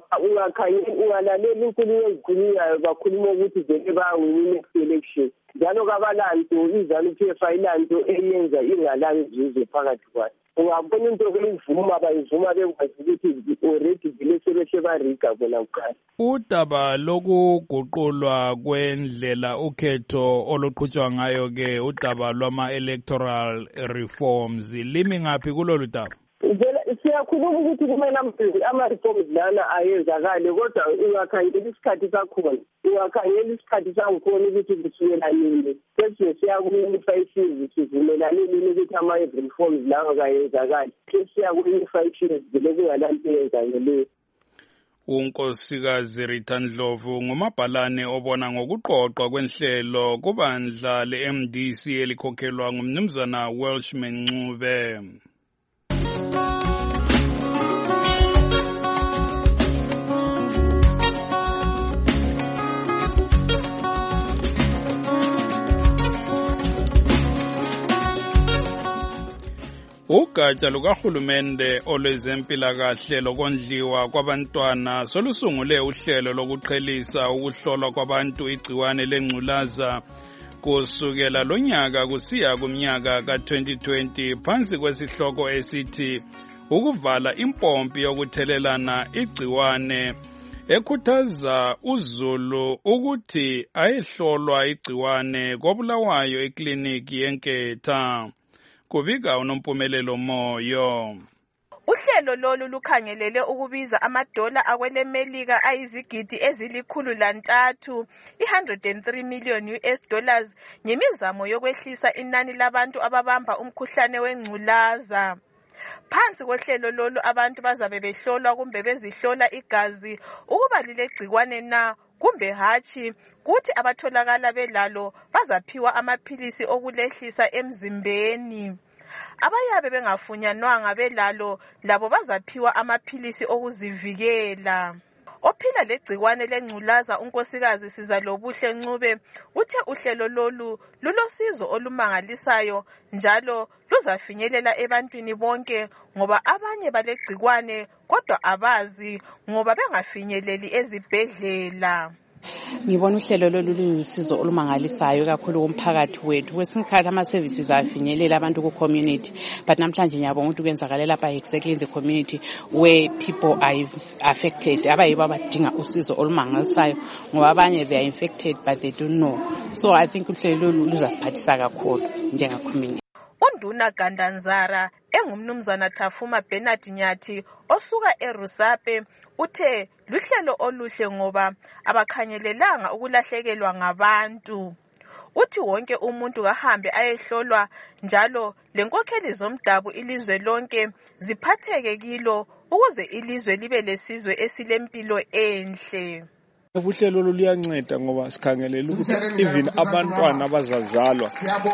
ungalalela inkulumo ezikhulunywayo bakhuluma ukuthi vele bayawina i-next election njalo kabalanto izanu-PF ayilanto eyenza ingalanzuzo phakathi kwayo. Ungabona into beyivuma bayivuma bekwazi ukuthi already vele sebehle barika bona kuqala. Udaba lokuguqulwa kwendlela ukhetho oluqhutshwa ngayo-ke udaba lwama-electoral reforms limi ngaphi kulolu daba? Vele siyakhuluma ukuthi kumele ama-reforms lana ayenzakale, kodwa ungakhangela isikhathi sakhona, ungakhangela isikhathi sangikhona ukuthi kusukela nini. Sesiye siyaku-unifications sivumelane nini ukuthi ama-reforms lawo kayenzakali. Sesiyaku-unifications vele kungalanto eyenzakeleyo. uNkosikazi Rita Ndlovu ngumabhalane obona ngokuqoqwa kwenhlelo kubandla le-MDC elikhokhelwa ngumnumzana Welshman Ncube. Ugatsha lukahulumende olwezempilakahle lokondliwa kwabantwana solusungule uhlelo lokuqhelisa ukuhlolwa kwabantu igciwane lengculaza kusukela lonyaka kusiya kumnyaka ka-2020 phansi kwesihloko esithi ukuvala impompi yokuthelelana igciwane, ekhuthaza uzulu ukuthi ayehlolwa igciwane koBulawayo ekliniki yeNketha. Kubika uNompumelelo Moyo. Uhlelo lolu lukhangelele ukubiza amadola akwelemelika ayizigidi ezili-103, $103 million US, ngemizamo yokwehlisa inani labantu ababamba umkhuhlane wengculaza. Phansi kohlelo lolu abantu bazabe behlolwa kumbe bezihlola igazi ukuba lilegcikwane na kumbe hatshi, kuthi abatholakala belalo bazaphiwa amaphilisi okulehlisa emzimbeni. Abayabe bengafunyanwanga belalo labo bazaphiwa amaphilisi okuzivikela. Ophila legcikwane lengculaza uNkosikazi Sizalobuhle Ncube uthe uhlelo lolu lulosizo olumangalisayo njalo luzafinyelela ebantwini bonke ngoba abanye balegcikwane kodwa abazi ngoba bengafinyeleli ezibhedlela. Ngibona uhlelo lolu luyisizo olumangalisayo kakhulu kumphakathi wethu. Kwesinye isikhathi ama-services afinyelela abantu ku-community, but namhlanje ngiyabonga ukuthi kwenzakale lapha exactly in the community where people are affected, abayibo abadinga usizo olumangalisayo ngoba abanye they are infected but they don't know. So I think uhlelo lolu luzasiphathisa kakhulu njenga-community. UNduna Gandanzara engumnumzana Thafuma Bernard Nyathi osuka eRusape uthe luhlelo oluhle ngoba abakhangelelanga ukulahlekelwa ngabantu. Uthi wonke umuntu kahambe ayehlolwa njalo lenkokheli zomdabu ilizwe lonke ziphatheke kilo ukuze ilizwe libe lesizwe esilempilo enhle. Uhlelo lolu luyanceda ngoba sikhangelela ukuthi even abantwana abazazalwa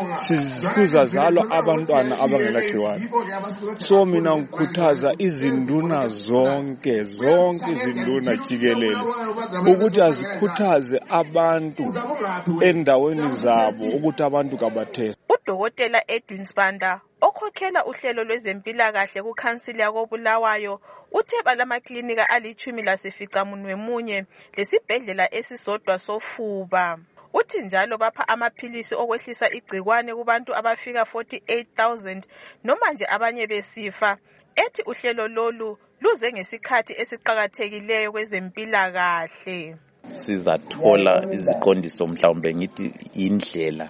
kuzazalwa abantwana abangelagciwane. So mina ngikhuthaza izinduna zonke izinduna jikelele ukuthi azikhuthaze abantu endaweni zabo ukuthi abantu kabatheste. uDokotela Edwin Sibanda okhokhela uhlelo lwezempilakahle kuKhansili yakoBulawayo uthe balamaklinika ali-11 lesibhedlela esisodwa sofuba. Uthi njalo bapha amaphilisi okwehlisa igcikwane kubantu abafika 48,000 noma nje abanye besifa. Ethi uhlelo lolu luze ngesikhathi esiqhakathekileyo kwezempilakahle. Sizathola iziqondiso mhlawumbe ngithi indlela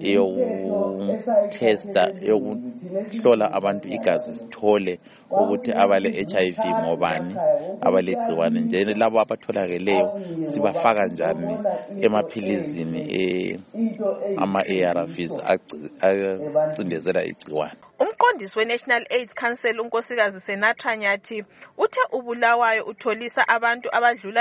eyokutesta yokuhlola abantu igazi sithole ukuthi abale HIV ngobani abalegciwane nje labo abatholakeleyo sibafaka njani emaphilizini ama-ARVs acindezela igciwane. Umqondisi we-National AIDS Council uNkosikazi Senatha Nyathi uthe uBulawayo utholisa abantu abadlula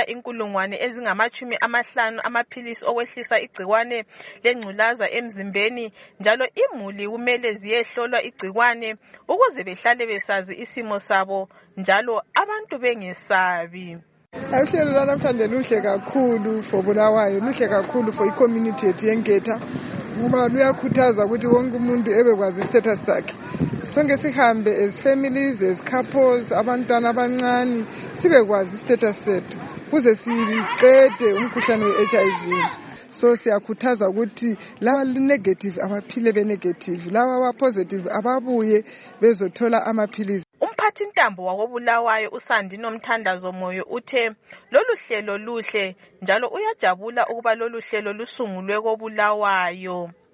50,000 amaphilisi okwehlisa igcikwane lengculaza emzimbeni njalo imuli kumele ziyehlolwa igcikwane ukuze behlale besazi isimo sabo njalo abantu bengesabi. Uhlelo lwanamhlanje luhle kakhulu for Bulawayo, luhle kakhulu for i-community yethu yeNketha ngoba luyakhuthaza ukuthi wonke umuntu ebekwazi status sakhe. Sonke sihambe as families, as couples, abantwana abancane sibekwazi status sethu kuze siqede umkhuhlane we-HIV. So siyakhuthaza ukuthi laba negative abaphile be-negative, laba positive ababuye bezothola amaphilisi. Umphathintambo wakoBulawayo uSandino Mthandazo Moyo uthe lolu hlelo luhle njalo uyajabula ukuba lolu hlelo lusungulwe koBulawayo.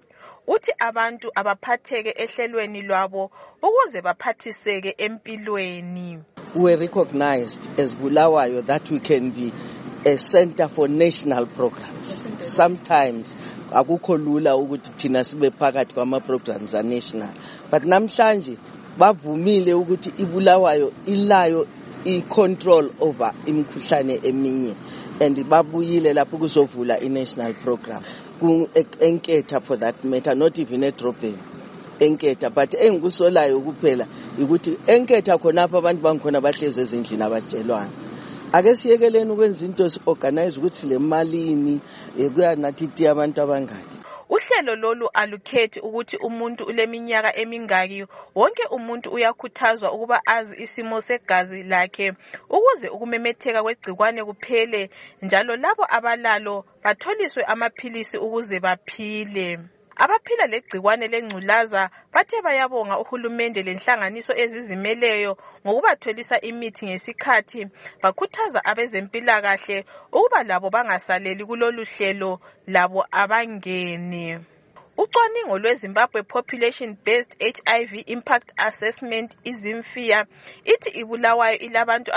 uthi abantu abaphatheke ehlelweni lwabo ukuze baphathiseke empilweni. We recognized as Bulawayo that we can be a center for national programs. Sometimes akukho lula ukuthi thina sibe phakathi kwama programs are national, but namhlanje bavumile ukuthi iBulawayo ilayo i-control over imikhuhlane eminye, and babuyile lapho kuzovula i-national program enketha for that matter, not even edrobheni enketha. But engikusolayo kuphela ukuthi enketha khonapha abantu bangikhona bahlezi ezindlini abatshelwana. Ake siyekeleni ukwenza into si-organize ukuthi sile malini kuya nathi ti abantu abangaki. Uhlelo lolu alukhethi ukuthi umuntu uleminyaka emingaki. Wonke umuntu uyakhuthazwa ukuba azi isimo segazi lakhe ukuze ukumemetheka kwegcikwane kuphele, njalo labo abalalo batholiswe amaphilisi ukuze baphile. Abaphila legcikwane lengculaza bathe bayabonga uhulumende lenhlanganiso ezizimeleyo ngokubatholisa imithi ngesikhathi. Bakhuthaza abezempilakahle ukuba labo bangasaleli kulolu hlelo, labo abangene. Ucwaningo lweZimbabwe Population Based HIV Impact Assessment izimfia ithi iBulawayo ilabantu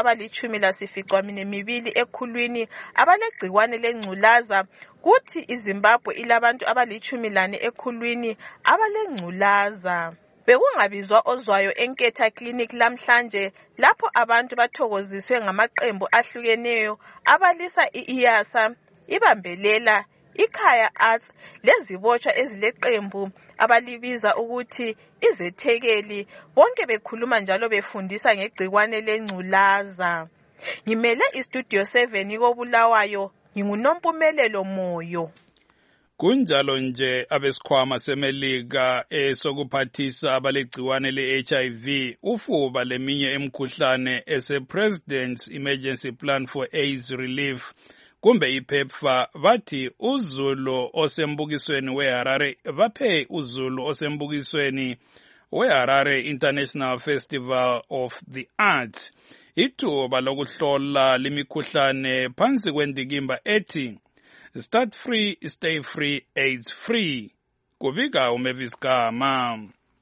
abali-12 ekhulwini abalegcikwane lengculaza, kuthi iZimbabwe ilabantu abali-14 ekhulwini abalengculaza. Bekungabizwa ozwayo enketha clinic lamhlanje lapho abantu bathokoziswe ngamaqembu ahlukeneyo abalisa iIASA, ibambelela, iKhaya Arts lezibotshwa ezileqembu abalibiza ukuthi izethekeli, bonke bekhuluma njalo befundisa ngegcikwane lengculaza. Ngimele iStudio 7 koBulawayo, nginguNompumelelo Moyo. Kunjalo nje abesikhwama semelika esokuphathisa abalegciwane le-HIV ufuba leminye emkhuhlane ese-President's Emergency Plan for AIDS Relief kumbe iPEPFAR bathi uzulu osembukisweni weHarare baphe uzulu osembukisweni weHarare International Festival of the Arts ithuba lokuhlola limikhuhlane phansi kwendikimba ethi Start Free, Stay Free, AIDS Free. Kubika uMavis Gama.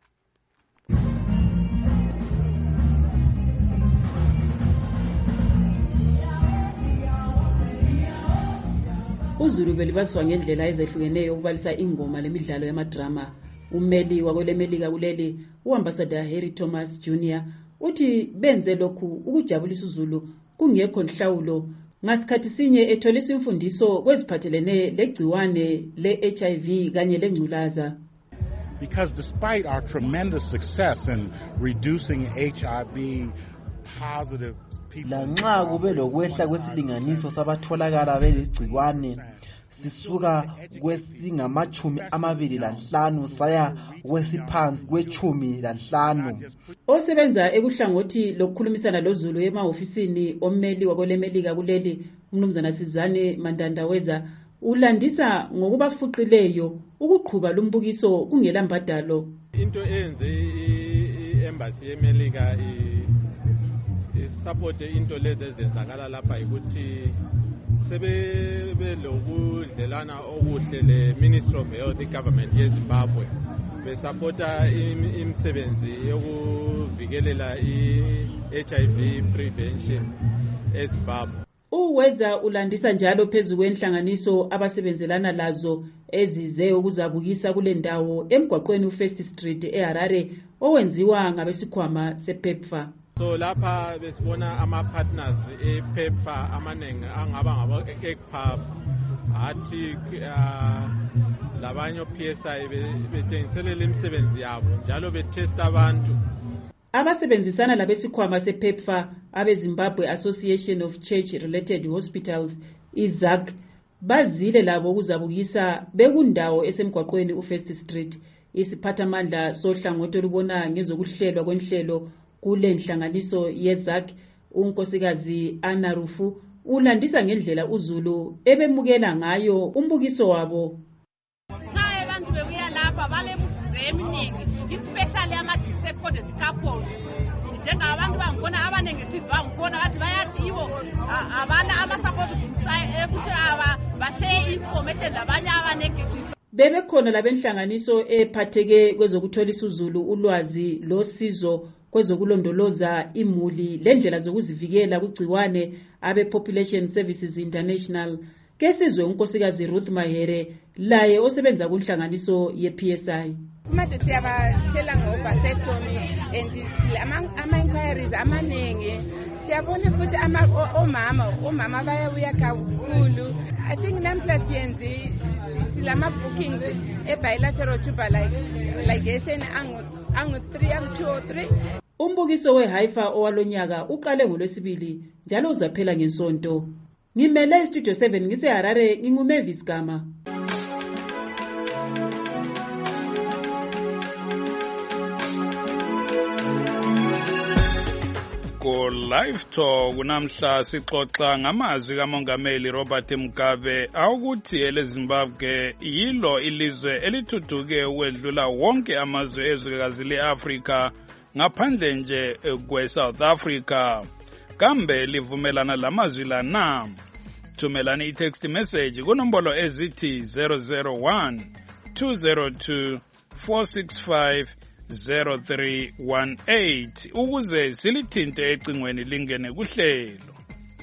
UZulu belibaswa ngendlela ezehlukeneyo ukubalisa ingoma lemidlalo yamadrama. Umeli wakwelemelika kuleli uambassador Harry Thomas Jr. uthi benze lokhu ukujabulisa uZulu kungekho nhlawulo ngasikhathi sinye etholisa imfundiso kweziphathelene legciwane le-HIV kanye lengculaza. Because despite our tremendous success in reducing HIV positive people, lanxa kube lokwehla kwesilinganiso sabatholakala belegciwane sisuka kwesingama-25 saya kwesiphansi kwe-15. Osebenza ekuhlangothi lokukhulumisana loZulu emahofisini ommeli wakwelemelika kuleli umnumzana Sizane Mandandaweza ulandisa ngokubafuqileyo ukuqhuba lumbukiso kungela mbadalo. Into enze i-embassy yemelika support into lezi ezenzakala lapha ukuthi sebelokudlelana okuhle le-Ministry of Health i-Government yeZimbabwe besupporta imisebenzi yokuvikelela i-HIV prevention eZimbabwe. Uweza ulandisa njalo phezu kwenhlanganiso abasebenzelana lazo ezize ukuzabukisa kule ndawo emgwaqweni uFirst Street eHarare owenziwa ngabesikhwama sePEPFAR. So lapha besibona ama-partners ePEPFAR amaningi angaba ngabo-ECPAF athi labanye o-PSI bethengiselela imisebenzi yabo njalo bethesta abantu. Abasebenzisana labesikhwama sePEPFAR abeZimbabwe Association of Church Related Hospitals iZAC bazile labo ukuzabukisa bekundawo esemgwaqweni uFirst Street. Isiphathamandla sohlangothi olubona ngezokuhlelwa kwenhlelo kule nhlanganiso yeZAC unkosikazi Anna Rufu ulandisa ngendlela uZulu ebemukela ngayo umbukiso wabo. Abantu bebuya lapha balemivuzo eminingi especially ama-disabled couples njengabantu bangibona abaningi siva ngibona bathi bayathi ibo abana ama-support ukuthi bashaye information labanye abanegative. Bebekhona labenhlanganiso ephatheke kwezokutholisa uzulu ulwazi losizo kwezokulondoloza imuli lendlela zokuzivikela kugciwane abe-Population Services International. Kesizwe unkosikazi Ruth Mahere laye osebenza kunhlanganiso ye-PSI. Manje siyabatshela ngobasectomy and ama-inquiries amaningi. Siyabona futhi omama bayabuya kakhulu. I think namhla siyenze silama-bookings e-bilateral tuber ligation angu-2 or 3. Umbukiso we-Haifa owalonyaka uqale ngoLwesibili njalo uzaphela ngeSonto. Ngimele iStudio 7 ngiseHarare nginguMavis Gama. Live Talk namhla sixoxa ngamazwi kaMongameli Robert Mugabe awukuthi eleZimbabwe yilo ilizwe elithuthuke ukwedlula wonke amazwe ezwekazi leAfrika ngaphandle nje kweSouth Africa. Kambe livumelana lamazwi lana? Thumelani i-text message kunombolo ezithi 001 202 465 0318 ukuze silithinte ecingweni lingene kuhlelo.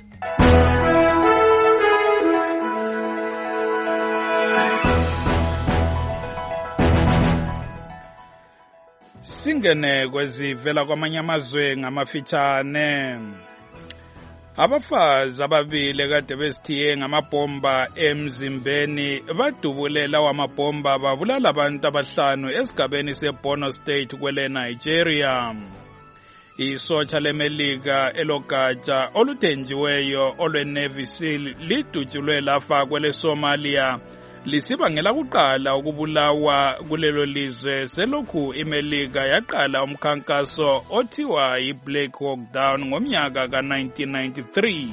Singene kwezivela kwamanye amazwe ngamafitshane. Abafazi ababili kade besithiye ngamabhomba emzimbeni badubulela wamabhomba babulala abantu abahlanu esigabeni seBorno State kwele Nigeria. Isotsha leMelika elogatsha oluthenjiweyo olwe-Navy SEAL lidutshulwe lafa kwele Somalia lisibangela kuqala ukubulawa kulelo lizwe selokhu iMelika yaqala umkhankaso othiwa yi-Black Hawk Down ngomnyaka ka-1993.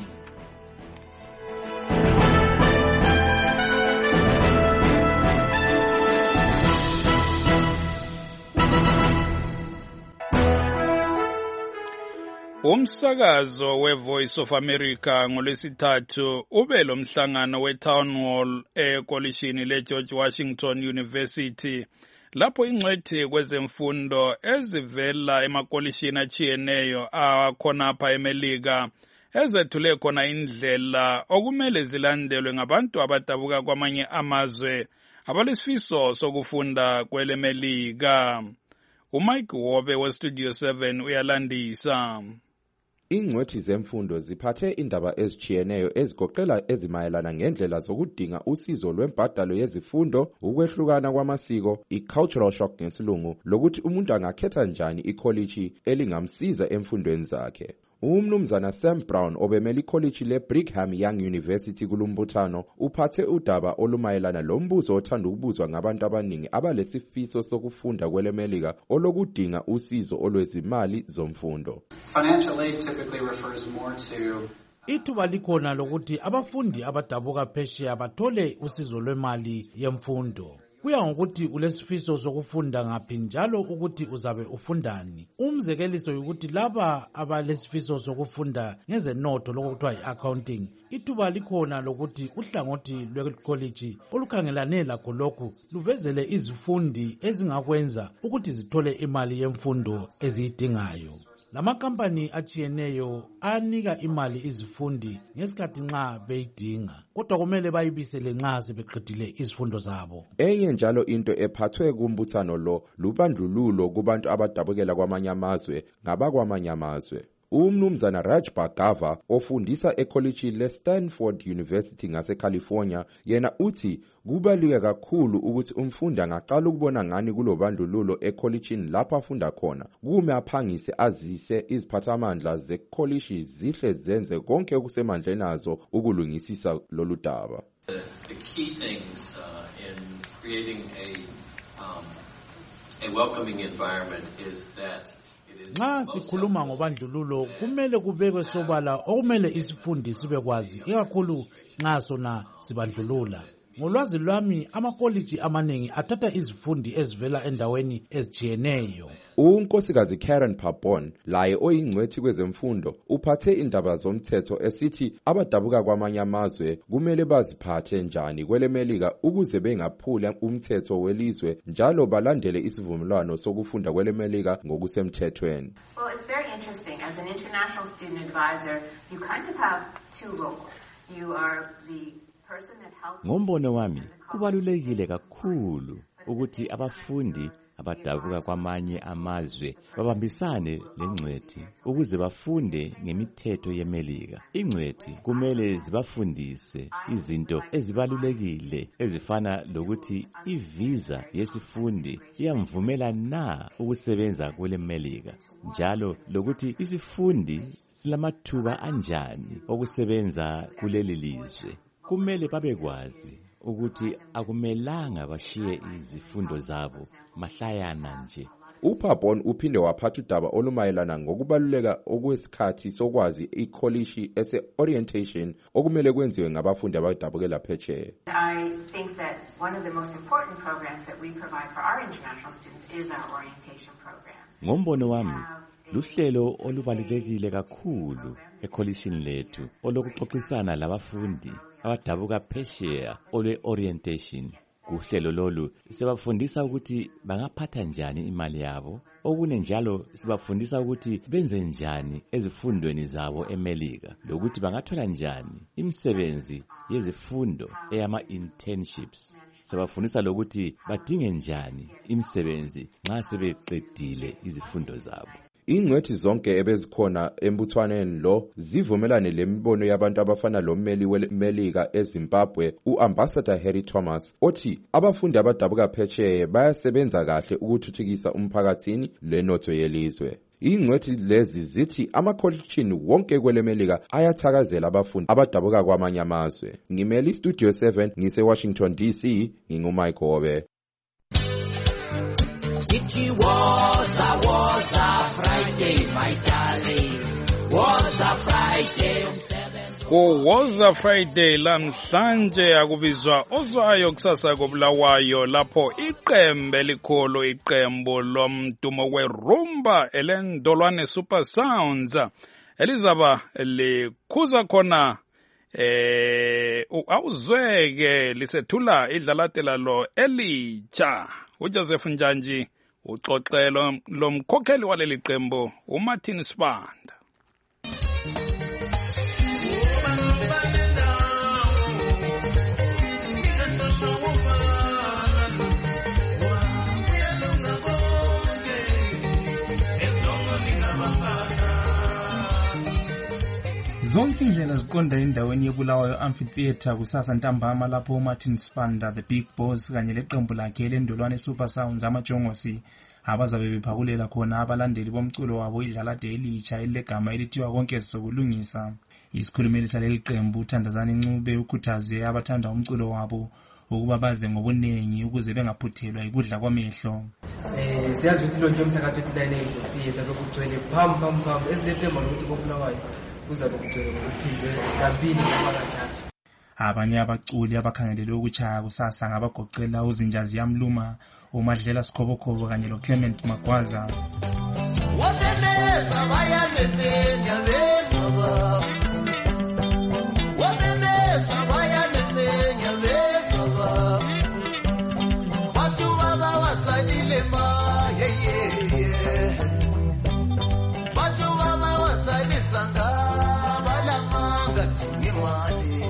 Umsakazo we-Voice of America ngolwesithathu ube lo mhlangano we-Town Hall ekolishini le-George Washington University lapho ingcwethi kwezemfundo ezivela emakolishini achiyeneyo akhonapha eMelika ezethule khona indlela okumele zilandelwe ngabantu abadabuka kwamanye amazwe abalesifiso sokufunda kwele Melika. uMike Wobe weStudio 7 uyalandisa. Ingcwethi zemfundo ziphathe indaba ezichiyeneyo ezigoqela ezimayelana ngendlela zokudinga usizo lwembhadalo yezifundo, ukwehlukana kwamasiko, i-cultural shock ngesilungu, lokuthi umuntu angakhetha njani ikolishi elingamsiza emfundweni zakhe. Umnumzana Sam Brown obemele ikolishi le-Brigham Young University kulumbuthano uphathe udaba olumayelana lombuzo othanda ukubuzwa ngabantu abaningi abalesifiso sokufunda kwele Melika olokudinga usizo olwezimali zomfundo. Financial aid typically refers more to ithuba likhona lokuthi abafundi abadabuka phesheya bathole usizo lwemali yemfundo. Kuya ngokuthi ulesifiso sokufunda ngaphi njalo ukuthi uzabe ufundani. Umzekeliso ukuthi laba abalesifiso sokufunda ngezenotho lokuthiwa i-accounting, ithuba likhona lokuthi uhlangothi lwekoliji olukhangelane lakho lokhu luvezele izifundi ezingakwenza ukuthi zithole imali yemfundo eziyidingayo. Lamakampani achiyeneyo anika imali izifundi ngesikhathi nxa beyidinga, kodwa kumele bayibisele nxa sebeqedile izifundo zabo. Enye njalo into ephathwe kumbuthano lo lubandlululo kubantu abadabukela kwamanye amazwe ngabakwamanye amazwe. Umnumzana Raj Bhargava ofundisa ekolishi le-Stanford University ngase-California yena uthi kubaluleke kakhulu ukuthi umfundi angaqala ukubona ngani kulobandlululo ekolishini lapho afunda khona kume aphangise azise iziphathamandla zekolishi zihle zenze konke okusemandleni azo ukulungisisa lolu daba. The key things in creating a welcoming environment is that nxa sikhuluma ngobandlululo kumele kubekwe sobala okumele isifundi sibe kwazi ikakhulu nxa sona sibandlulula. ngolwazi lwami amakoliji amaningi athatha izifundi ezivela endaweni ezijiyeneyo. unkosikazi Karen Papon laye oyingcwethi kwezemfundo uphathe indaba zomthetho esithi abadabuka kwamanye amazwe kumele baziphathe njani kwele Melika ukuze bengaphula umthetho welizwe njalo balandele isivumelwano sokufunda kwele Melika ngokusemthethweni. Well, it's very interesting. As an international student advisor, you kind of have two roles. You are the person that helps. Ngombono wami kubalulekile kakhulu ukuthi abafundi abadabuka kwamanye amazwe babambisane lengcwethi ukuze bafunde ngemithetho yeMelika. Ingcwethi kumele zibafundise izinto ezibalulekile ezifana lokuthi ivisa yesifundi iyamvumela na ukusebenza kwele Melika, njalo lokuthi isifundi silamathuba anjani okusebenza kuleli lizwe. Kumele babekwazi ukuthi akumelanga bashiye izifundo zabo mahlayana nje. uPapon uphinde waphatha udaba olumayelana ngokubaluleka okwesikhathi sokwazi ikholishi ese-orientation okumele kwenziwe ngabafundi abadabukela phetsheya. I think that one of the most important programs that we provide for our international students is our orientation program. Ngombono wami luhlelo olubalulekile kakhulu ekholishini lethu olokuxoxisana labafundi abadabuka phesheya olwe-orientation. Kuhlelo lolu sibafundisa ukuthi bangaphatha njani imali yabo, okune njalo sibafundisa ukuthi benze njani ezifundweni zabo eMelika, lokuthi bangathola njani imisebenzi yezifundo eyama-internships. Sibafundisa lokuthi badinge njani imisebenzi nxa sebeqedile izifundo zabo. Ingcwethi zonke ebezikhona embuthwaneni lo zivumelane lemibono yabantu abafana lommeli weMelika eZimbabwe uAmbassador Harry Thomas othi abafundi abadabuka phetsheya bayasebenza kahle ukuthuthukisa umphakathini lenotho yelizwe. Ingcwethi lezi zithi amakholishini wonke kwele Melika ayathakazela abafundi abadabuka kwamanye amazwe. Ngimeli Studio 7 ngise Washington DC, nginguMike. It was a Friday, my darling. Was a Friday. Was a Friday lamhlanje akubizwa ozwayo kusasa kobulawayo lapho iqembe likholo iqembo lomdumo werumba elendolwane Super Sounds elizaba likhuza khona awuzweke lisethula idlalatela lo elitsha. uJoseph Njanji uxoxelo lomkhokheli waleli qembo uMartin Sibanda. Zonke indlela ziqonda endaweni yebulawayo amphitheater kusasa ntambama lapho uMartin Sibanda the Big Boss kanye leqembu lakhe elendolwane Super Sounds amajongosi abazabe bephakulela khona abalandeli bomculo wabo idlalade elitsha elegama elithiwa konke sokulungisa. Isikhulumeli saleli qembu uThandazani Ncube ukhuthaze abathanda umculo wabo ukuba baze ngobunengi ukuze bengaphuthelwa ikudla kwamehlo. Siyazi ukuthi lo ntomhla ka-29 theater lokugcwele pham esilethemba lokuthi kobulawayo kuzabe kugcwele ngokuphindwe kabili noma kathathu. Abanye abaculi abakhangelele ukuchaya kusasa ngabagoqela uZinjazi Yamluma, uMadlela Sikhobokhobo kanye loClement Magwaza. Wabeneza bayabepenya besoba. Wabeneza bayabepenya besoba. Watu baba wasalile ma yeah. Watu baba wasalisanga balamanga tingimali.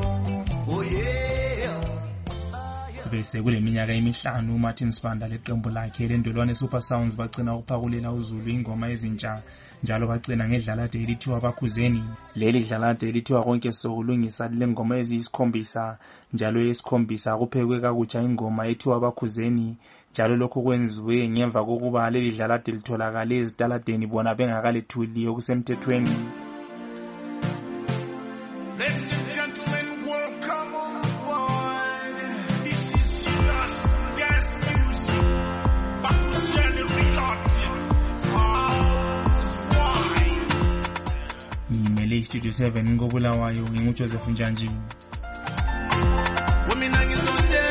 Bese kule minyaka emihlanu uMartin Sibanda leqembu lakhe lendolwane Super Sounds bagcina ukuphakulela uZulu ingoma ezintsha njalo bagcina ngedlalade elithiwa Abakhuzeni. Leli dlalade elithiwa konke sokulungisa lengoma eziyisikhombisa njalo esikhombisa kuphekwe kakutsha ingoma ethiwa Abakhuzeni njalo lokho kwenziwe ngemva kokuba leli dlalade litholakala ezitaladeni bona bengakalethuli okusemthethweni. Ladies and gentlemen, welcome on board. This is just dance music. Bakhuzeni reloaded. Housewives. Ngimele Studio 7 ngobulawayo nginguJoseph Njanji. Women hanging on there.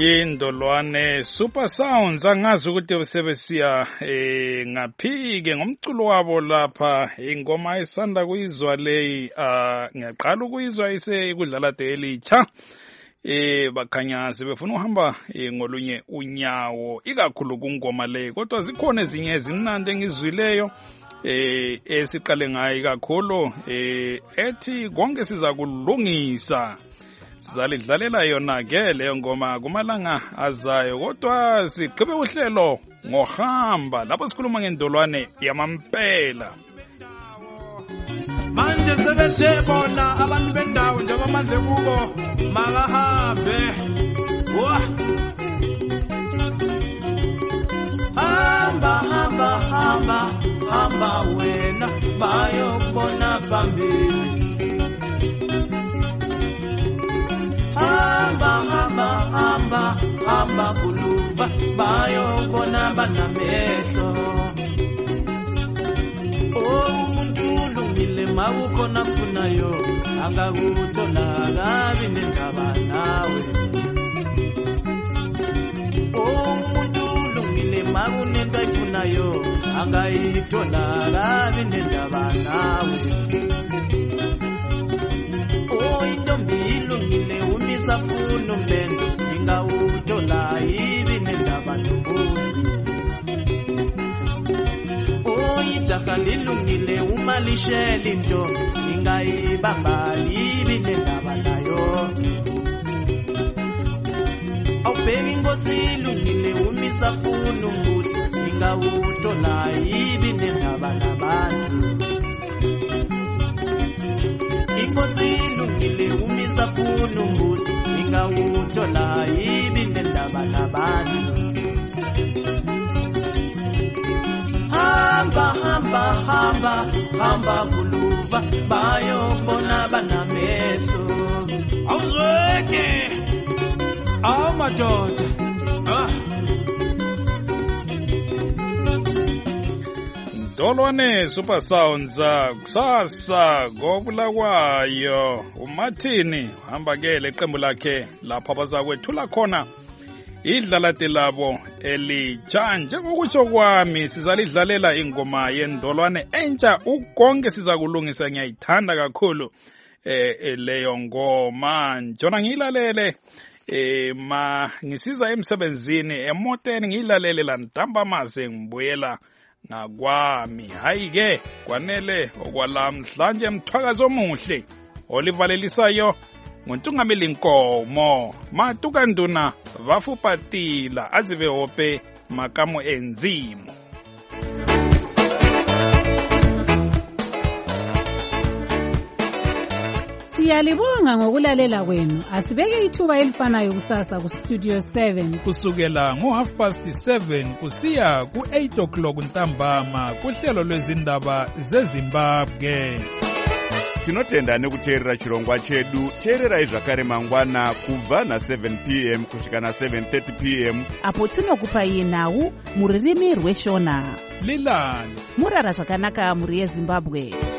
Indolwane Super Sounds angazi ukuthi usebesiya ngaphike ngomculo wabo lapha ingoma esanda kuyizwa leyi ngiyaqala ukuyizwa kudlala daily cha bakhanya sebefuna uhamba ngolunye unyawo ikakhulu kungoma leyi kodwa zikhona ezinye ezimnandi engizwileyo esiqale ngayo kakhulu ethi konke siza kulungisa sizalidlalela yona ke leyo ngoma kumalanga azayo kodwa sigqibe uhlelo ngohamba lapho sikhuluma ngendolwane yamampela manje sebethe bona abantu bendawo njengoba manje kubo makahambe hamba wena bayobona phambili hamba kuluva bayobona banamehlo umuntu ulungile makukhona funayo angakuthola kabi nendaba nawe umuntu ulungile makunento ayifunayo angayithola kabi nendaba nawe intombi ilungile umisafuna umbendo ingawuthola yibi nendaba nombuzi ijaha lilungile uma lishela into ingayibamba yibi nendaba nayo awubheki inkosi ilungile umisafuna umbuzi ingawuthola yibi nendaba nabantu inkosi ilungile umisafuna umbuzi ingawuthola yibi nendaba nabantu hamba kuluva bayobona banamehlo awuzweke madoda Ndolwane Super Sounds kusasa ngobulakwayo uMartin hamba ke leqembu lakhe lapha bazakwethula khona idlalate labo elitsha njengokusho kwami sizalidlalela ingoma yendolwane entsha ukonke sizakulungisa ngiyayithanda kakhulu leyo ngoma njona ngiyilalele ngisiza emsebenzini emoteni ngiyilalele la ntambamaze ngibuyela ngakwami hayi ke kwanele okwalamhlanje mthwakazo omuhle olivalelisayo nguntungameli Nkomo matuka nduna vafupatila azive hope makamu enzimo Siyalibonga ngokulalela kwenu asibeke ithuba elifanayo kusasa ku Studio 7 kusukela ngo7:30 kusiya ku8:00 ntambama kuhlelo lwezindaba zeZimbabwe tinotenda nekuteerera chirongwa chedu. Teererai zvakare mangwana kubva na7 p.m. kusvika na7:30 p.m. apo tinokupai nhau muririmi rweshona lilani murara zvakanaka muri yeZimbabwe.